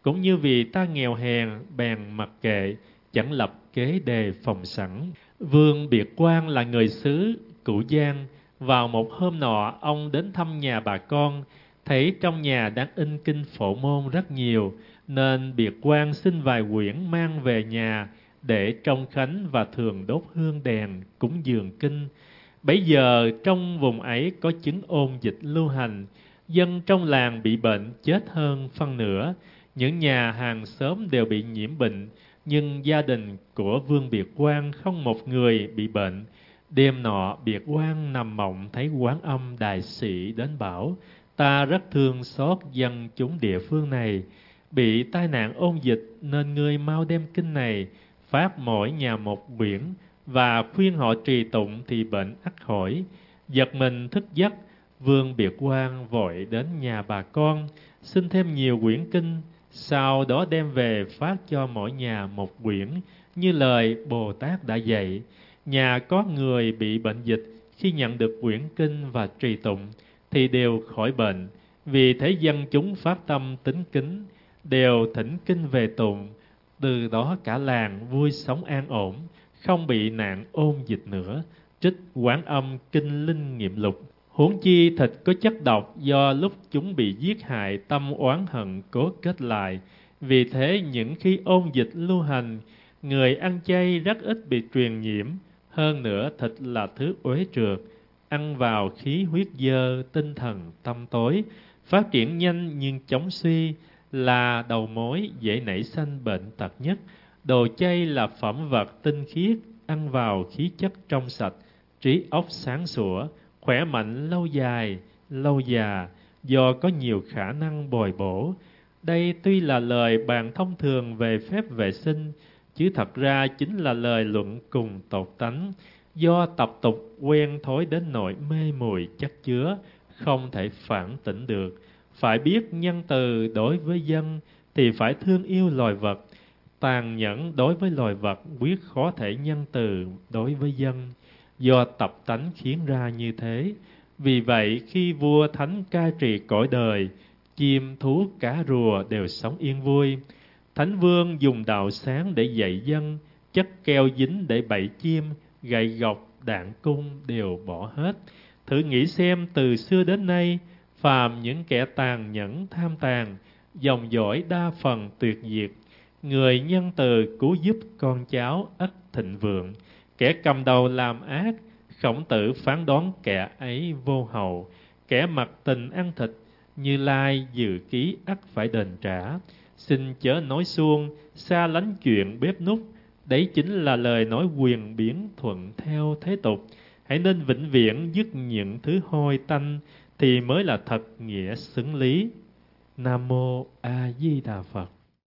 cũng như vì ta nghèo hèn bèn mặc kệ, chẳng lập kế đề phòng sẵn. Vương Biệt Quang là người xứ Cửu Giang. Vào một hôm nọ, ông đến thăm nhà bà con, thấy trong nhà đang in kinh Phổ Môn rất nhiều, nên Biệt Quang xin vài quyển mang về nhà để trông khánh và thường đốt hương đèn cúng dường kinh. Bấy giờ trong vùng ấy có chứng ôn dịch lưu hành, dân trong làng bị bệnh chết hơn phân nửa, những nhà hàng xóm đều bị nhiễm bệnh, nhưng gia đình của Vương Biệt Quang không một người bị bệnh. Đêm nọ Biệt Quang nằm mộng thấy Quán Âm Đại Sĩ đến bảo: ta rất thương xót dân chúng địa phương này, bị tai nạn ôn dịch, nên ngươi mau đem kinh này phát mỗi nhà một quyển và khuyên họ trì tụng thì bệnh ắt khỏi. Giật mình thức giấc, Vương Biệt Quang vội đến nhà bà con xin thêm nhiều quyển kinh, sau đó đem về phát cho mỗi nhà một quyển như lời Bồ Tát đã dạy. Nhà có người bị bệnh dịch, khi nhận được quyển kinh và trì tụng thì đều khỏi bệnh. Vì thế dân chúng phát tâm tín kính, đều thỉnh kinh về tụng. Từ đó cả làng vui sống an ổn, không bị nạn ôn dịch nữa. Trích Quán Âm Kinh Linh Nghiệm Lục. Huống chi thịt có chất độc, do lúc chúng bị giết hại, tâm oán hận cố kết lại. Vì thế những khi ôn dịch lưu hành, người ăn chay rất ít bị truyền nhiễm. Hơn nữa thịt là thứ uế trượt, ăn vào khí huyết dơ, tinh thần tâm tối, phát triển nhanh nhưng chóng suy, là đầu mối dễ nảy sanh bệnh tật nhất. Đồ chay là phẩm vật tinh khiết, ăn vào khí chất trong sạch, trí óc sáng sủa, khỏe mạnh lâu dài, lâu già, do có nhiều khả năng bồi bổ. Đây tuy là lời bàn thông thường về phép vệ sinh, chứ thật ra chính là lời luận cùng tột tánh, do tập tục quen thói đến nỗi mê muội chất chứa, không thể phản tỉnh được. Phải biết nhân từ đối với dân thì phải thương yêu loài vật, tàn nhẫn đối với loài vật quyết khó thể nhân từ đối với dân, do tập tánh khiến ra như thế. Vì vậy khi vua thánh cai trị cõi đời, chim thú cá rùa đều sống yên vui. Thánh vương dùng đạo sáng để dạy dân, chất keo dính để bẫy chim, gậy gộc đạn cung đều bỏ hết. Thử nghĩ xem, từ xưa đến nay, phàm những kẻ tàn nhẫn tham tàn, dòng dõi đa phần tuyệt diệt. Người nhân từ cứu giúp con cháu ắt thịnh vượng. Kẻ cầm đầu làm ác, Khổng Tử phán đoán kẻ ấy vô hậu. Kẻ mặc tình ăn thịt, Như Lai dự ký ắt phải đền trả. Xin chớ nói suông, xa lánh chuyện bếp núc. Đấy chính là lời nói quyền biến thuận theo thế tục. Hãy nên vĩnh viễn dứt những thứ hôi tanh, thì mới là thật nghĩa xứng lý. Nam Mô A Di Đà Phật.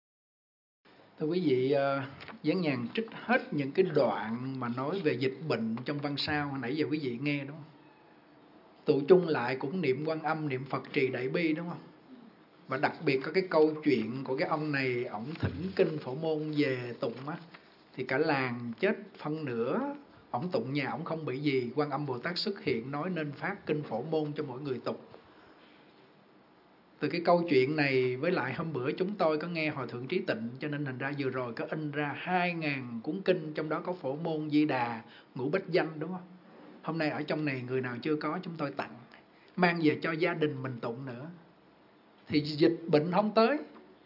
Thưa quý vị, Giảng Nhàn trích hết những cái đoạn mà nói về dịch bệnh trong văn sao hồi nãy giờ quý vị nghe đúng không? Tụ chung lại cũng niệm Quan Âm, niệm Phật trì Đại Bi đúng không? Và đặc biệt có cái câu chuyện của cái ông này, ổng thỉnh kinh Phổ Môn về tụng á, thì cả làng chết phân nửa. Ổng tụng nhà ổng không bị gì, Quan Âm Bồ Tát xuất hiện nói nên phát kinh Phổ Môn cho mỗi người tụng. Từ cái câu chuyện này với lại hôm bữa chúng tôi có nghe Hòa Thượng Trí Tịnh, cho nên thành ra vừa rồi có in ra 2.000 cuốn kinh, trong đó có Phổ Môn, Di Đà, Ngũ Bách Danh đúng không? Hôm nay ở trong này người nào chưa có chúng tôi tặng, mang về cho gia đình mình tụng nữa, thì dịch bệnh không tới.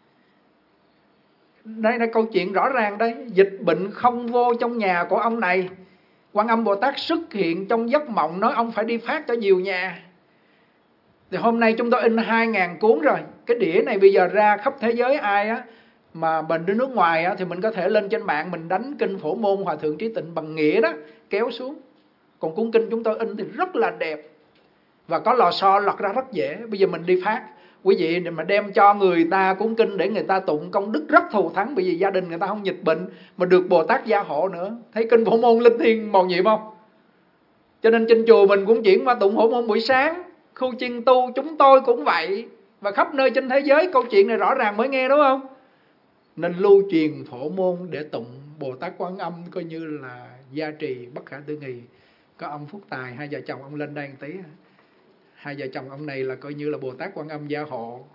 Đây là câu chuyện rõ ràng đây, dịch bệnh không vô trong nhà của ông này. Quan Âm Bồ Tát xuất hiện trong giấc mộng nói ông phải đi phát cho nhiều nhà. Thì hôm nay chúng tôi in 2.000 cuốn rồi. Cái đĩa này bây giờ ra khắp thế giới, ai á mà mình đi nước ngoài á, thì mình có thể lên trên mạng mình đánh kinh Phổ Môn Hòa Thượng Trí Tịnh bằng nghĩa đó, kéo xuống. Còn cuốn kinh chúng tôi in thì rất là đẹp, và có lò xo lọt ra rất dễ. Bây giờ mình đi phát, quý vị mà đem cho người ta cuốn kinh để người ta tụng, công đức rất thù thắng. Bởi vì gia đình người ta không dịch bệnh mà được Bồ Tát gia hộ nữa. Thấy kinh Phổ Môn linh thiêng mầu nhiệm không? Cho nên trên chùa mình cũng chuyển qua tụng Phổ Môn buổi sáng. Khu chiên tu chúng tôi cũng vậy. Và khắp nơi trên thế giới câu chuyện này rõ ràng mới nghe đúng không? Nên lưu truyền Phổ Môn để tụng Bồ Tát Quan Âm coi như là gia trì bất khả tư nghị. Có ông Phúc Tài, hai vợ chồng ông lên đây một tí. Hai vợ chồng ông này là coi như là Bồ Tát Quan Âm gia hộ.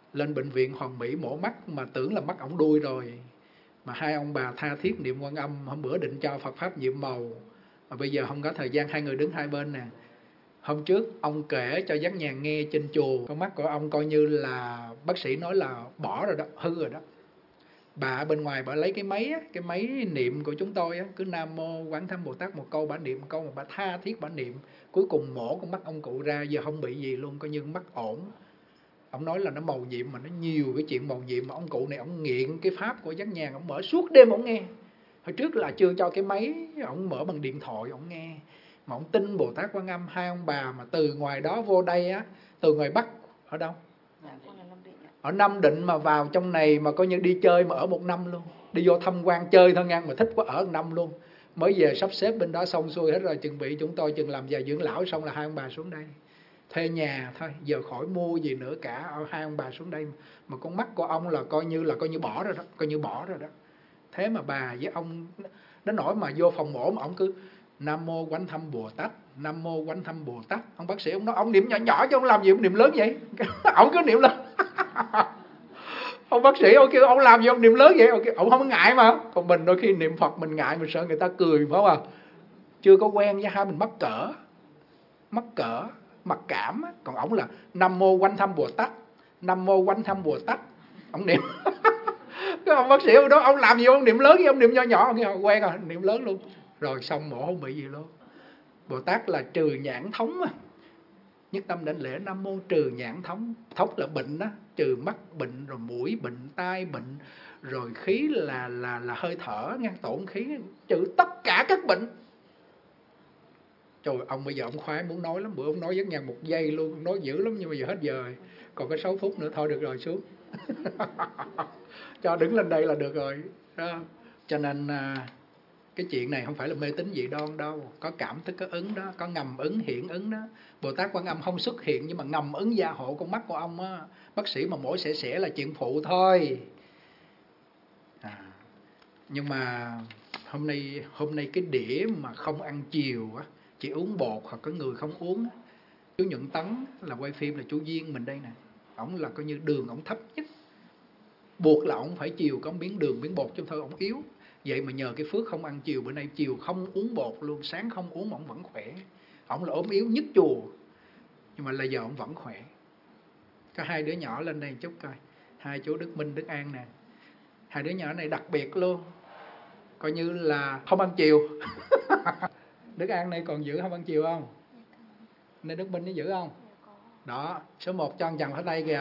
Lên bệnh viện Hoàn Mỹ mổ mắt mà tưởng là mắt ổng đuôi rồi. Mà hai ông bà tha thiết niệm Quan Âm, hôm bữa định cho Phật Pháp nhiệm màu. Mà bây giờ không có thời gian, hai người đứng hai bên nè. Hôm trước ông kể cho Giác Nhàn nghe trên chùa, con mắt của ông coi như là bác sĩ nói là bỏ rồi đó, hư rồi đó. Bà ở bên ngoài bà lấy cái máy á, cái máy niệm của chúng tôi á, cứ Nam Mô Quán Thâm Bồ Tát một câu bà niệm, một câu mà bà tha thiết bà niệm. Cuối cùng mổ con mắt ông cụ ra, giờ không bị gì luôn, coi như mắt ổn. Ông nói là nó màu nhiệm mà nó nhiều cái chuyện màu nhiệm, mà ông cụ này ông nghiện cái pháp của Giác Nhàn, ông mở suốt đêm ông nghe. Hồi trước là chưa cho cái máy, ông mở bằng điện thoại ông nghe. Mà ông tin Bồ Tát Quan Âm, hai ông bà mà từ ngoài đó vô đây á, từ ngoài Bắc ở đâu? Ở Nam Định mà vào trong này mà coi như đi chơi mà ở 1 năm luôn. Đi vô tham quan chơi thôi nha, mà thích quá ở 1 năm luôn. Mới về sắp xếp bên đó xong xuôi hết rồi, chuẩn bị chúng tôi chừng làm vài dưỡng lão xong là hai ông bà xuống đây. Thuê nhà thôi, giờ khỏi mua gì nữa cả, hai ông bà xuống đây. Mà con mắt của ông là coi như bỏ rồi đó, coi như bỏ rồi đó. Thế mà bà với ông đến nỗi mà vô phòng mổ mà ông cứ Nam Mô Quán Thâm Bồ Tát, Nam Mô Quán Thâm Bồ Tát. Ông bác sĩ ông nói ông niệm nhỏ nhỏ chứ ông làm gì ông niệm lớn vậy? Ông cứ niệm lên. Ông bác sĩ ông kêu ông làm gì ông niệm lớn vậy? Ông không ngại mà. Còn mình đôi khi niệm Phật mình ngại, mình sợ người ta cười phải không à? Chưa có quen với hai mình mắc cỡ, mặc cảm. Còn ông là Nam Mô Quán Thâm Bồ Tát, Nam Mô Quán Thâm Bồ Tát. Ông niệm. Cái ông bác sĩ ông đó, ông làm gì ông niệm lớn vậy, ông niệm nhỏ nhỏ, ông quen rồi, niệm lớn luôn. Rồi xong mổ không bị gì luôn. Bồ Tát là trừ nhãn thống á. Nhất tâm đảnh lễ Nam Mô trừ nhãn thống. Thống là bệnh đó, trừ mắt bệnh, rồi mũi bệnh, tai bệnh, rồi khí là hơi thở, tổn khí, trừ tất cả các bệnh. Trời, ông bây giờ ông khoái muốn nói lắm, bữa ông nói Giác Nhàn 1 giây luôn, nói dữ lắm, nhưng mà giờ hết giờ rồi. Còn có 6 phút nữa thôi, được rồi, xuống. Cho đứng lên đây là được rồi đó. Cho nên cái chuyện này không phải là mê tín dị đoan đâu, có cảm thức, có ứng đó, có ngầm ứng, hiện ứng đó. Bồ Tát Quan Âm không xuất hiện nhưng mà ngầm ứng gia hộ con mắt của ông á. Bác sĩ mà mỗi sẽ là chuyện phụ thôi. Nhưng mà hôm nay cái đĩa mà không ăn chiều á, chỉ uống bột, hoặc có người không uống á. Chú Nhuận Tấn là quay phim là chú Duyên mình đây nè, ổng là coi như đường ổng thấp nhất, buộc là ổng phải chiều có miếng đường miếng bột, chứ thôi ổng yếu. Vậy mà nhờ cái phước không ăn chiều, bữa nay chiều không uống bột luôn, sáng không uống mà ổng vẫn khỏe. Ổng là ốm yếu nhất chùa, nhưng mà là giờ ổng vẫn khỏe. Có hai đứa nhỏ lên đây chút coi, hai chú Đức Minh, Đức An nè. Hai đứa nhỏ này đặc biệt luôn, coi như là không ăn chiều. Đức An này còn giữ không ăn chiều không? Nên Đức Minh nó giữ không? Đó, số 1 cho anh chàng ở đây kìa.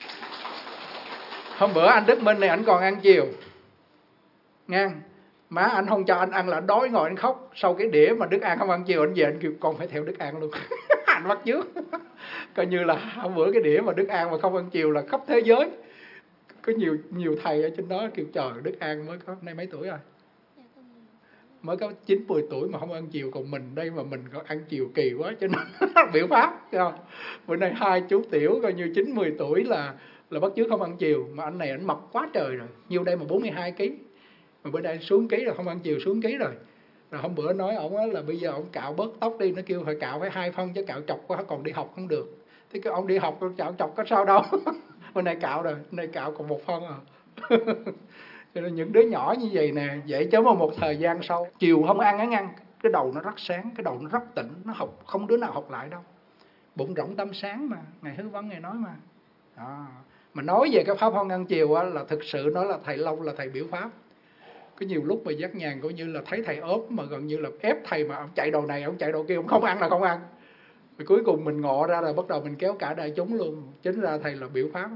Hôm bữa anh Đức Minh này anh còn ăn chiều nghe, má anh không cho anh ăn là đói ngồi anh khóc. Sau cái đĩa mà Đức An không ăn chiều, anh về anh kêu con phải theo Đức An luôn. Anh bắt chước. Coi như là hôm bữa cái đĩa mà Đức An mà không ăn chiều là khắp thế giới. Có nhiều thầy ở trên đó kêu trời, Đức An mới có nay mấy tuổi rồi? Mới có 9-10 tuổi mà không ăn chiều, còn mình đây mà mình còn ăn chiều kỳ quá, cho nên biểu pháp không? Bữa nay hai chú tiểu coi như 9-10 tuổi là bắt chước không ăn chiều, mà anh này anh mập quá trời rồi, nhiêu đây mà 42 kg, mà bữa nay xuống ký rồi, không ăn chiều xuống ký rồi. Rồi hôm bữa nói ổng là bây giờ ổng cạo bớt tóc đi, nó kêu phải cạo phải 2 phân chứ cạo chọc quá còn đi học không được. Thế cái ông đi học cạo chọc có sao đâu. Bữa nay cạo rồi, bữa nay cạo còn 1 phân à. Cho nên những đứa nhỏ như vậy nè, vậy chứ mà một thời gian sau chiều không ăn cái đầu nó rất sáng, cái đầu nó rất tỉnh, nó học không đứa nào học lại đâu. Bụng rỗng tâm sáng mà, Ngài Hư Vân Ngài nói mà. Đó. Mà nói về cái pháp không ăn chiều á, là thực sự nói là thầy Long là thầy biểu pháp. Có nhiều lúc mà Giác Nhàn coi như là thấy thầy ốm mà gần như là ép thầy mà ông chạy đầu này, ông chạy đầu kia, ông không ăn là không ăn. Rồi cuối cùng mình ngộ ra rồi bắt đầu mình kéo cả đại chúng luôn. Chính ra thầy là biểu pháp.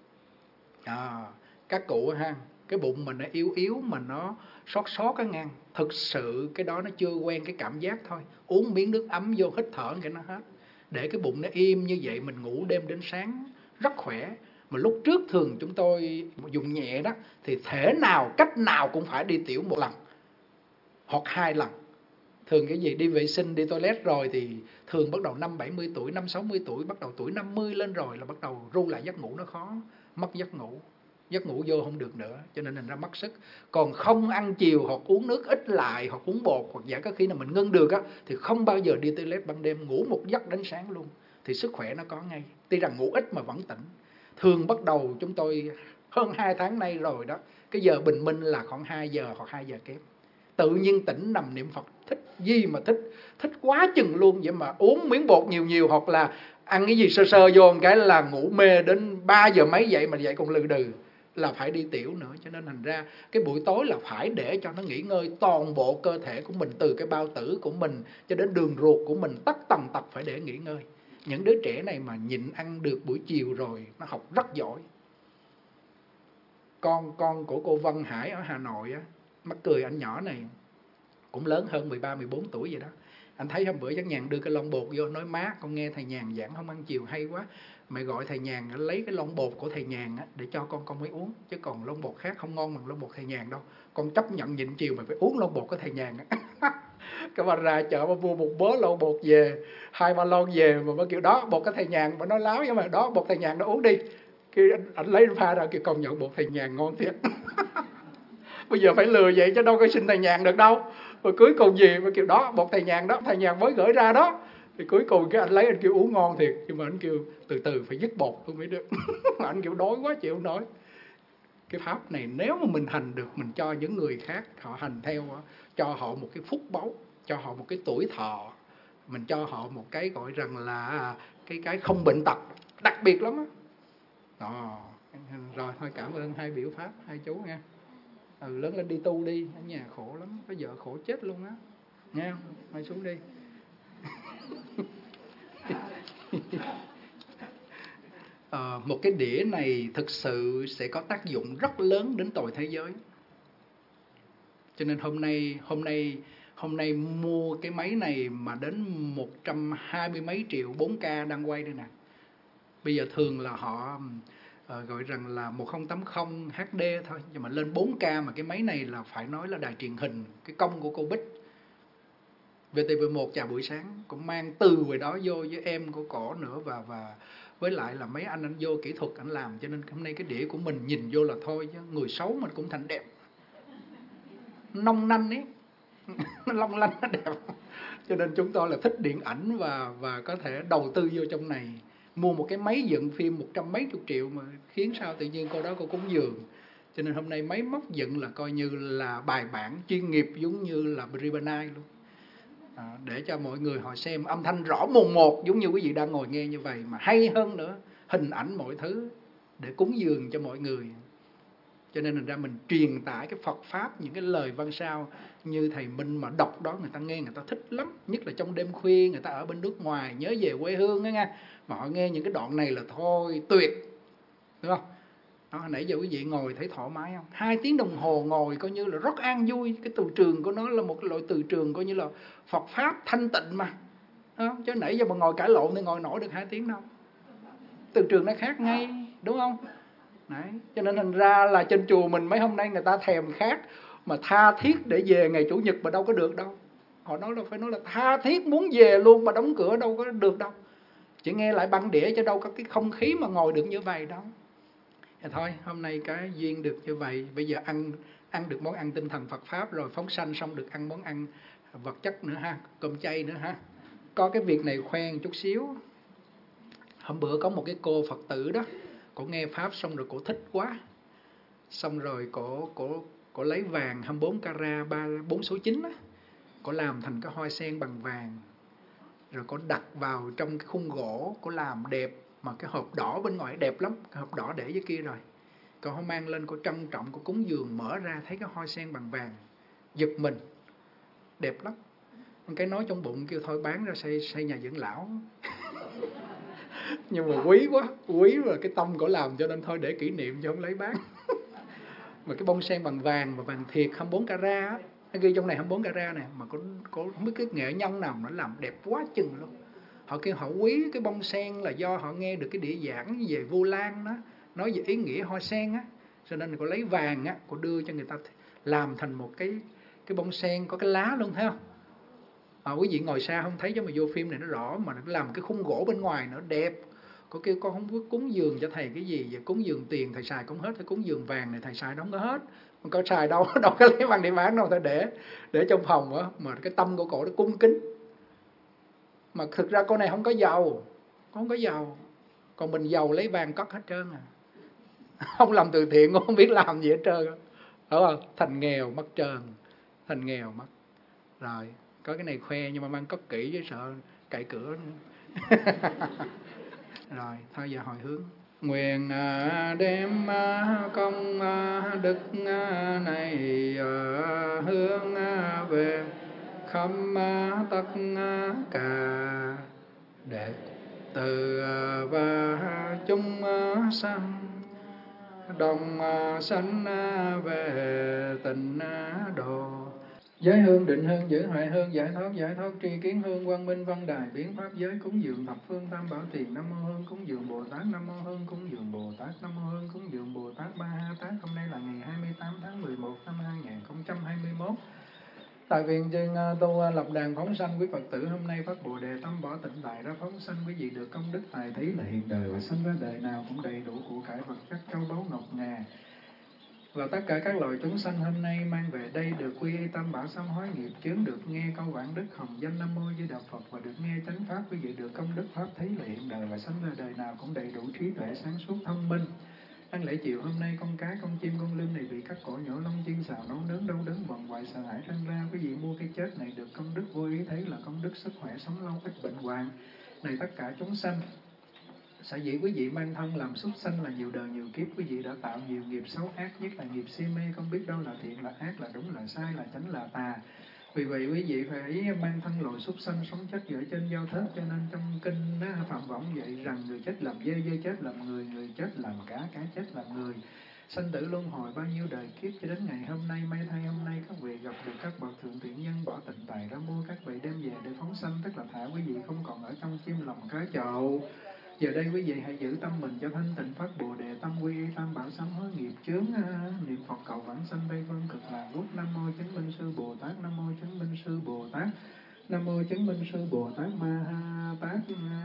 Các cụ ha, cái bụng mình nó yếu mà nó sót cái ngang. Thực sự cái đó nó chưa quen cái cảm giác thôi. Uống miếng nước ấm vô hít thở cái nó hết. Để cái bụng nó im như vậy mình ngủ đêm đến sáng rất khỏe. Mà lúc trước thường chúng tôi dùng nhẹ đó thì thể nào cách nào cũng phải đi tiểu 1 lần hoặc 2 lần. Thường cái gì đi vệ sinh đi toilet rồi thì thường bắt đầu 50-70 tuổi, 50-60 tuổi, bắt đầu tuổi 50 lên rồi là bắt đầu ru lại giấc ngủ nó khó, mất giấc ngủ vô không được nữa, cho nên thành ra mất sức. Còn không ăn chiều hoặc uống nước ít lại hoặc uống bột hoặc giả có khi nào mình ngưng được á thì không bao giờ đi toilet ban đêm, ngủ một giấc đến sáng luôn thì sức khỏe nó có ngay. Tuy rằng ngủ ít mà vẫn tỉnh. Thường bắt đầu chúng tôi hơn 2 tháng nay rồi đó, cái giờ bình minh là khoảng 2 giờ hoặc 2 giờ kém. Tự nhiên tỉnh nằm niệm Phật, thích gì mà thích, thích quá chừng luôn. Vậy mà uống miếng bột nhiều nhiều hoặc là ăn cái gì sơ sơ vô một cái là ngủ mê đến 3 giờ mấy dậy, mà dậy còn lừ đừ là phải đi tiểu nữa. Cho nên thành ra cái buổi tối là phải để cho nó nghỉ ngơi toàn bộ cơ thể của mình, từ cái bao tử của mình cho đến đường ruột của mình, tất tần tật phải để nghỉ ngơi. Những đứa trẻ này mà nhịn ăn được buổi chiều rồi nó học rất giỏi. Con của cô Vân Hải ở Hà Nội á, mắc cười, anh nhỏ này cũng lớn hơn 13, 14 tuổi vậy đó. Anh thấy hôm bữa chắc Nhàn đưa cái lon bột vô, nói má con nghe thầy Nhàn giảng không ăn chiều hay quá, mày gọi thầy Nhàn lấy cái lon bột của thầy Nhàn á để cho con mới uống, chứ còn lon bột khác không ngon bằng lon bột thầy Nhàn đâu. Con chấp nhận nhịn chiều mày phải uống lon bột của thầy Nhàn á. Các bạn ra chợ mà mua một bó lon bột về, 2-3 lon về mà mới kiểu đó bột của thầy Nhàn, mà nói láo với mà đó bột thầy Nhàn đó uống đi. Khi anh lấy pha ra kêu công nhận bột thầy Nhàn ngon thiệt. Bây giờ phải lừa vậy chứ đâu có xin thầy Nhàn được đâu. Rồi cuối cùng gì mà kiểu đó bột thầy Nhàn đó, thầy Nhàn mới gửi ra đó. Thì cuối cùng cái anh lấy, anh kêu uống ngon thiệt, nhưng mà anh kêu từ từ phải dứt bột tôi mới được. Mà anh kiểu đói quá chịu không nói. Cái pháp này nếu mà mình hành được, mình cho những người khác họ hành theo, cho họ một cái phúc báu, cho họ một cái tuổi thọ, mình cho họ một cái gọi rằng là cái không bệnh tật, đặc biệt lắm á. Đó. Rồi thôi, cảm ơn hai biểu pháp, hai chú nha. Lớn lên đi tu đi, ở nhà khổ lắm, có vợ khổ chết luôn á. Nghe không? Thôi xuống đi. Một cái đĩa này thực sự sẽ có tác dụng rất lớn đến toàn thế giới. Cho nên hôm nay mua cái máy này mà đến 120 mấy triệu 4K đang quay đây nè. Bây giờ thường là họ gọi rằng là 1080 HD thôi, nhưng mà lên 4K, mà cái máy này là phải nói là đài truyền hình, cái công của cô Bích. VTV1 chào buổi sáng cũng mang từ về đó vô với em của cổ nữa, và với lại là mấy anh vô kỹ thuật anh làm, cho nên hôm nay cái đĩa của mình nhìn vô là thôi, chứ người xấu mình cũng thành đẹp, nông nanh ấy. Nó long lanh, nó đẹp. Cho nên chúng tôi là thích điện ảnh và có thể đầu tư vô trong này. Mua một cái máy dựng phim 100 mấy chục triệu mà khiến sao tự nhiên cô đó cô cúng dường. Cho nên hôm nay máy móc dựng là coi như là bài bản chuyên nghiệp, giống như là Bribanai luôn. Để cho mọi người họ xem âm thanh rõ mồn một, giống như quý vị đang ngồi nghe như vậy, mà hay hơn nữa, hình ảnh mọi thứ để cúng dường cho mọi người. Cho nên thành ra mình truyền tải cái Phật Pháp, những cái lời văn sao như thầy Minh mà đọc đó, người ta nghe người ta thích lắm. Nhất là trong đêm khuya, người ta ở bên nước ngoài nhớ về quê hương đó nha, mà họ nghe những cái đoạn này là thôi tuyệt, đúng không? Đó, nãy giờ quý vị ngồi thấy thoải mái không? 2 tiếng đồng hồ ngồi coi như là rất an vui. Cái từ trường của nó là một loại từ trường coi như là Phật Pháp thanh tịnh mà. Đó, chứ nãy giờ mà ngồi cãi lộn thì ngồi nổi được 2 tiếng đâu. Từ trường nó khác ngay, đúng không? Đấy. Cho nên thành ra là trên chùa mình mấy hôm nay người ta thèm khát mà tha thiết để về ngày Chủ nhật mà đâu có được đâu. Họ nói là phải nói là tha thiết muốn về luôn mà đóng cửa đâu có được đâu. Chỉ nghe lại băng đĩa chứ đâu có cái không khí mà ngồi được như vậy đâu. Thì thôi, hôm nay cái duyên được như vậy, bây giờ ăn được món ăn tinh thần Phật Pháp rồi, phóng sanh xong được ăn món ăn vật chất nữa ha, cơm chay nữa ha. Có cái việc này khoe chút xíu. Hôm bữa có một cái cô Phật tử đó, cổ nghe Pháp xong rồi cổ thích quá. Xong rồi cổ lấy vàng 24 carat 4 số 9 á, cổ làm thành cái hoa sen bằng vàng. Rồi cổ đặt vào trong cái khung gỗ, cổ làm đẹp, mà cái hộp đỏ bên ngoài đẹp lắm, cái hộp đỏ để dưới kia rồi. Cổ mang lên, cổ trân trọng, cổ cúng dường, mở ra thấy cái hoa sen bằng vàng, giật mình, đẹp lắm. Cái nói trong bụng kêu thôi bán ra xây nhà dưỡng lão. Nhưng mà quý quá, quý và cái tâm cổ làm cho nên thôi để kỷ niệm chứ không lấy bán. Mà cái bông sen bằng vàng, và vàng thiệt 24 carat á, nó ghi trong này 24 carat này, mà có không biết cái nghệ nhân nào nó làm đẹp quá chừng luôn. Họ kêu họ quý cái bông sen là do họ nghe được cái đĩa giảng về Vu Lan đó, nói về ý nghĩa hoa sen á, cho nên cô lấy vàng á, cô đưa cho người ta làm thành một cái bông sen có cái lá luôn, thấy không? Quý vị ngồi xa không thấy, chứ mà vô phim này nó rõ, mà nó làm cái khung gỗ bên ngoài nó đẹp. Cô kêu con không có cúng dường cho thầy cái gì, vậy cúng dường tiền thầy xài cũng hết, phải cúng dường vàng này thầy xài đâu có hết. Con có xài đâu có lấy vàng để bán đâu, thôi để trong phòng á, mà cái tâm của cổ nó cung kính. Mà thực ra con này không có giàu, không có giàu. Còn mình giàu lấy vàng cất hết trơn à. Không làm từ thiện cũng không biết làm gì hết trơn. Đúng không? Thành nghèo mất trơn. Thành nghèo mất. Rồi, có cái này khoe nhưng mà mang cất kỹ chứ sợ cậy cửa nữa. Rồi, thôi giờ hồi hướng. Nguyện đem công đức này hướng về khắp tất cả đệ tử và chúng sanh đồng sanh về tịnh độ. Giới hương, định hương, giữ huệ hương, giải thoát, tri kiến hương, quang minh, văn đài, biến pháp giới, cúng dường thập phương tam bảo tiền. Nam mô hương cúng dường Bồ Tát, Nam mô hương cúng dường Bồ Tát, Nam mô hương cúng dường Bồ Tát Ma Ha Tát. Hôm nay là ngày 28 tháng 11 năm 2021. Tại viện Trường tu lập đàn phóng sanh, quý Phật tử hôm nay phát Bồ đề tâm bỏ tịnh tại ra phóng sanh. Quý vị được công đức tài thí là hiện đời và sanh ra đời nào cũng đầy đủ của cải vật chất châu báu ngọc ngà. Và tất cả các loài chúng sanh hôm nay mang về đây được quy y tam bảo sám hối nghiệp chướng, được nghe câu vạn đức hồng danh Nam Mô Di Đà Phật và được nghe chánh pháp. Quý vị được công đức pháp thí là hiện đời và sanh ra đời nào cũng đầy đủ trí tuệ sáng suốt thông minh. Ăn lễ chiều hôm nay con cá, con chim, con lươn này bị cắt cổ nhổ lông chiên xào nấu nướng đau đớn bần hoại sợ hãi răng ra. Quý vị mua cái chết này được công đức vô ý thấy là công đức sức khỏe sống lâu ít bệnh hoạn. Này tất cả chúng sanh, sở dĩ quý vị mang thân làm súc sanh là nhiều đời nhiều kiếp, quý vị đã tạo nhiều nghiệp xấu ác, nhất là nghiệp si mê, không biết đâu là thiện là ác, là đúng là sai, là chánh là tà. Vì vậy quý vị phải mang thân loài súc sanh sống chết ở trên giao thớt. Cho nên trong kinh Phạm Võng dạy rằng người chết làm dê, dê chết làm người, người chết làm cá, cá chết làm người. Sanh tử luân hồi bao nhiêu đời kiếp cho đến ngày hôm nay, may thay hôm nay các vị gặp được các bậc thượng thiện nhân bỏ tịnh tài ra mua các vị đem về để phóng sanh, tức là thả quý vị không còn ở trong chim lồng cá chậu. Giờ đây quý vị hãy giữ tâm mình cho thanh tịnh, phát Bồ đề tâm quy y tam bảo sám hối nghiệp chướng, niệm Phật cầu vãng sanh Tây phương cực lạc quốc. Nam mô chứng minh sư Bồ Tát, Nam mô chứng minh sư Bồ Tát, Nam mô chứng minh sư Bồ Tát Ma Ha Tát.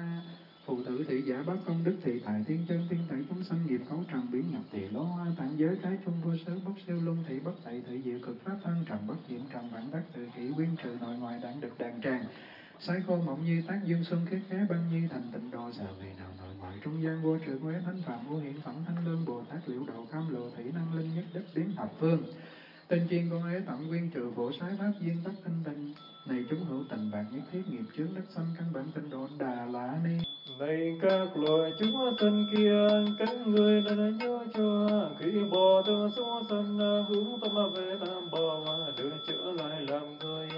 Phụ tử thị giả bác công đức thị tại thiên chân thiên tại chúng sanh nghiệp cấu trần biến nhập tỳ lô hoa tạng giới thái trung vô xứ bất siêu luân thị bất tại thị diệu cực pháp thân trần bất diệm trần vạn đắc tự kỷ quyên trừ nội ngoại đạn được đàn tràng. Sái khô mộng như tác dương xuân khiết khé băng nhi thành tịnh độ giờ ngày nào nội ngoại trung gian vô trừ quế thánh phạm vô hiện phẩm thanh lương Bồ Tát liễu độ cam lộ thủy năng linh nhất đức biến thập phương. Tên chuyên con ế tận quyên trừ phổ sái pháp duyên tất tinh tình. Này chúng hữu tình bạn nhất thiết nghiệp chướng đất sanh căn bản tinh độ Đà La Ni. Này các loài chúng sanh kia, các ngươi nên nhớ cho khi bỏ tương số sanh hướng tâm về tam bảo được trở lại làm người.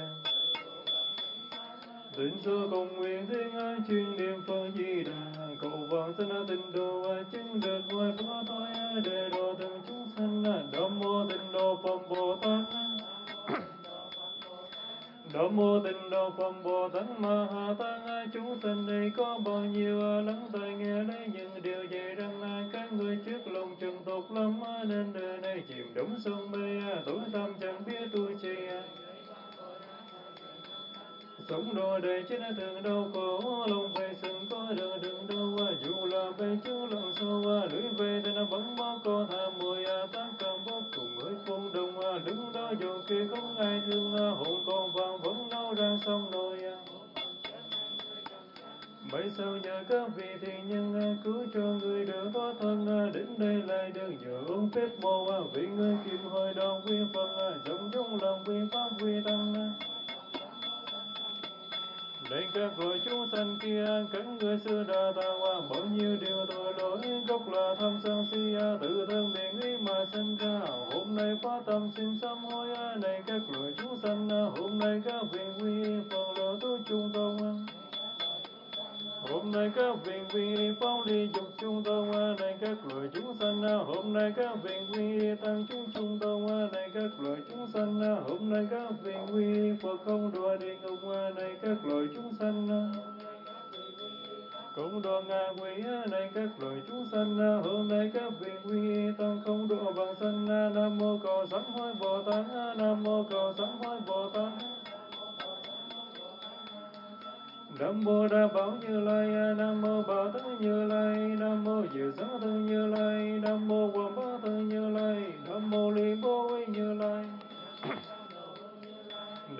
Tịnh sư cùng nguyện thiên chuyên niệm Phật Di Đà, cầu vãng sanh tịnh độ chứng được ngoài phước thôi để độ từng chúng sanh. Nam mô tịnh độ Phật Bồ Tát, Nam mô tịnh độ Phật Bồ Tát Ma Ha Tát. Chúng sanh đây có bao nhiêu lắng tai nghe lấy những điều dạy rằng các ngươi trước lòng trần tục lắm nên đời này chìm đắm sông mê, tối tăm chẳng biết tu trì. Sống đôi đời trên thường đau khổ, lòng về sừng có đường đừng đâu. Dù là về chú lòng sâu, lưỡi về tên bắn bó có tha mùi. Tác cầm bốc cùng với phong đồng, đứng đó dù kia không ai thương. Hồn còn vàng vẫn nấu ra sông nồi. Bởi sao nhờ các vị thiện nhân cứu cho người đỡ thoát thân, đến đây lại được nhờ ơn phép màu. Vì người kim hồi đoàn quy Phật, trong chúng lòng quy pháp quy tăng. Nên các loài chúng sanh kia, các ngươi xưa đã tạo bao nhiêu điều tội lỗi, gốc là tham sân si, tự thân miệng ý mà sinh ra. Hôm nay phát tâm xin sám hối, này các loài chúng sanh, hôm nay các vị quy phần lỡ tu chung tông. Hôm nay các vị quy phóng ly dục chung tông, này các loài chúng sanh, hôm nay các vị quy tăng chúng chung tông, này các loài chúng sanh, hôm nay các vị quy Phật không đọa địa ngục, này các loài chúng sanh. Cũng đọa ngạ quỷ, này các loài chúng sanh, hôm nay các vị quy tăng không đọa bằng sanh. Nam mô cầu sám hối Bồ Tát, Nam mô cầu sám hối Bồ Tát. Nam mô Đa Bảo Như Lai, Nam mô Bảo Tứ Như Lai, Nam mô Diệu Xá Tư Như Lai, Nam mô Quảng Bá Tư Như Lai, Nam mô Liên Bố Như Lai.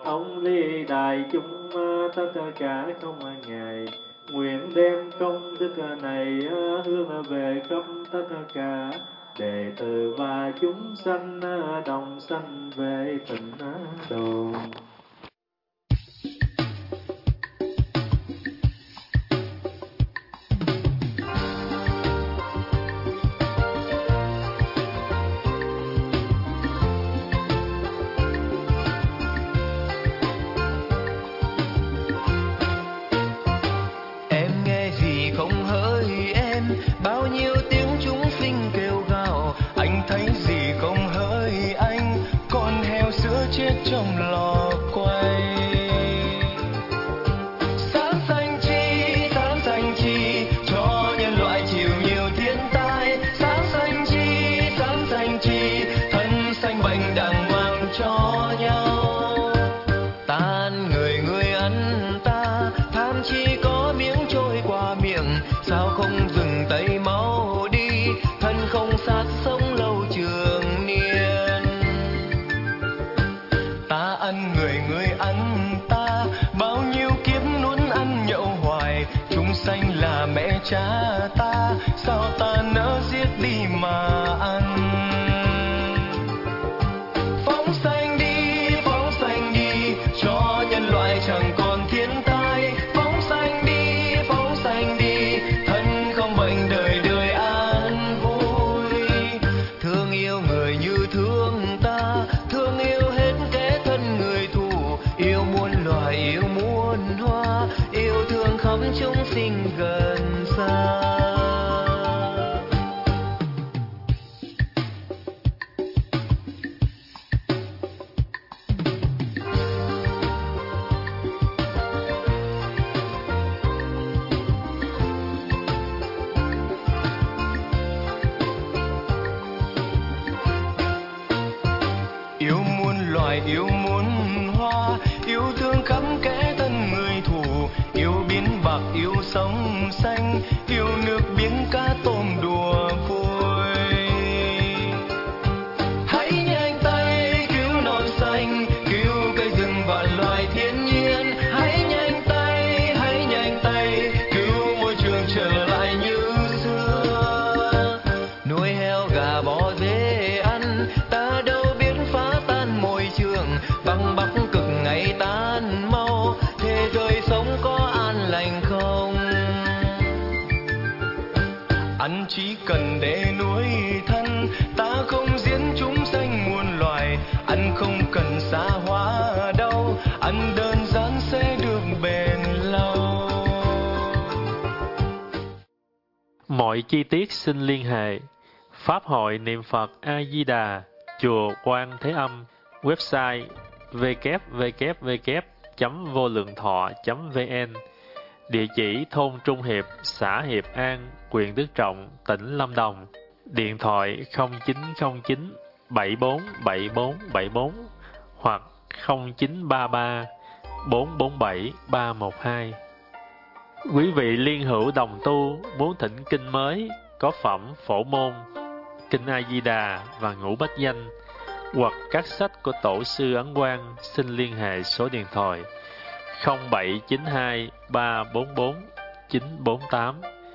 ông ly đại chúng tất cả không ngại, nguyện đem công đức này hướng về khắp tất cả đệ tử và chúng sanh đồng sanh về tịnh độ. Trong lò quay sáng xanh chi cho nhân loại chịu nhiều thiên tai, sáng xanh chi thân sanh bệnh đàng hoàng cho nhau. Tan người ăn ta, tham chi có miếng trôi qua miệng, sao không dừng tay mau đi, thân không sát sống lâu trường niên. Ta ăn người ăn ta, bao nhiêu kiếp nuốt ăn nhậu hoài, chúng sanh là mẹ cha ta, sao ta nỡ giết đi mà ăn. Phóng sanh đi cho nhân loại chẳng còn thiên tai, phóng sanh đi thân không bệnh đời đời an vui. Thương yêu người như thương ta, thương yêu hết kẻ thân người thù, yêu muôn loài yêu muôn hoa, yêu thương khắp chúng sinh gần xa. Yêu muôn loài yêu muôn hoa, yêu thương khắp kẻ thân người thù, yêu biển bạc yêu sông xanh, yêu nước biển cá tôm đùa vui. Hãy nhanh tay cứu non xanh, cứu cây rừng và loài thiên nhiên. Hãy nhanh tay cứu môi trường trở lại như xưa. Nuôi heo gà bò dê ăn, ta đâu biết phá tan môi trường, băng bắc cực ngày tan mau, thế giới sống có an lành không? Ăn chỉ cần để nuôi thân, ta không diễn chúng sanh muôn loài, ăn không cần xa hoa đâu, ăn đơn giản sẽ được bền lâu. Mọi chi tiết xin liên hệ Pháp hội Niệm Phật A Di Đà, chùa Quan Thế Âm, website www.volườngthọ.vn, địa chỉ thôn Trung Hiệp, xã Hiệp An, huyện Đức Trọng, tỉnh Lâm Đồng, điện thoại 0909 747474 hoặc 0933 447 312. Quý vị liên hữu đồng tu muốn thỉnh kinh mới có phẩm Phổ Môn, Kinh A Di Đà và Ngũ Bách Danh hoặc các sách của Tổ sư Ấn Quang, xin liên hệ số điện thoại 0792 344 948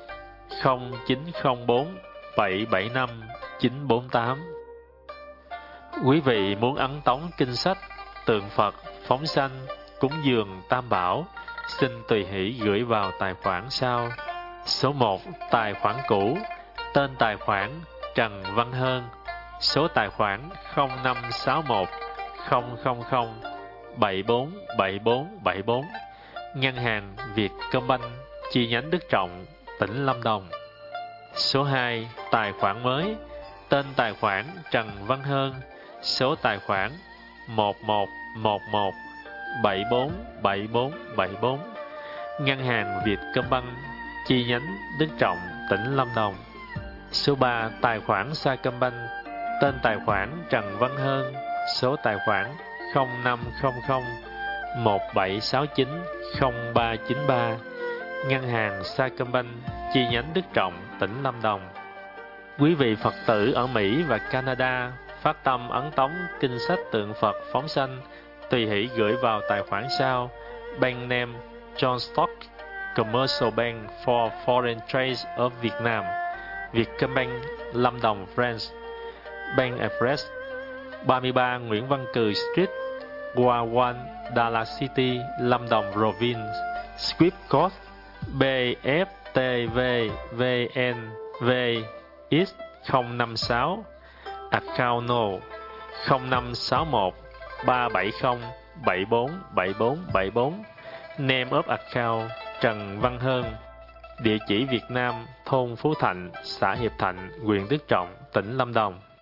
0904 775 948. Quý vị muốn ấn tống kinh sách, tượng Phật, phóng sanh, cúng dường Tam Bảo, xin tùy hỷ gửi vào tài khoản sau. Số 1. Tài khoản cũ, tên tài khoản Trần Văn Hơn, số tài khoản 0561 000 747474, ngân hàng Vietcombank, chi nhánh Đức Trọng, tỉnh Lâm Đồng. Số 2. Tài khoản mới, tên tài khoản Trần Văn Hơn, số tài khoản 1111 747474, ngân hàng Vietcombank, chi nhánh Đức Trọng, tỉnh Lâm Đồng. Số 3. Tài khoản Sacombank, tên tài khoản Trần Văn Hơn, số tài khoản 0500 1769 0393, ngân hàng Sacombank, chi nhánh Đức Trọng, tỉnh Lâm Đồng. Quý vị Phật tử ở Mỹ và Canada phát tâm ấn tống kinh sách tượng Phật phóng sanh tùy hỷ gửi vào tài khoản sau: Bank name John Stock, Commercial Bank for Foreign Trade of Vietnam, Vietcombank, Lâm Đồng, France. Bank address 33 Nguyễn Văn Cừ Street, Hoa Quan, Đà Lạt City, Lâm Đồng Province. Swift code BFTVVNVX056. Account no 0561 370 747474. Name of account Trần Văn Hơn. Địa chỉ Việt Nam, thôn Phú Thạnh, xã Hiệp Thạnh, huyện Đức Trọng, tỉnh Lâm Đồng.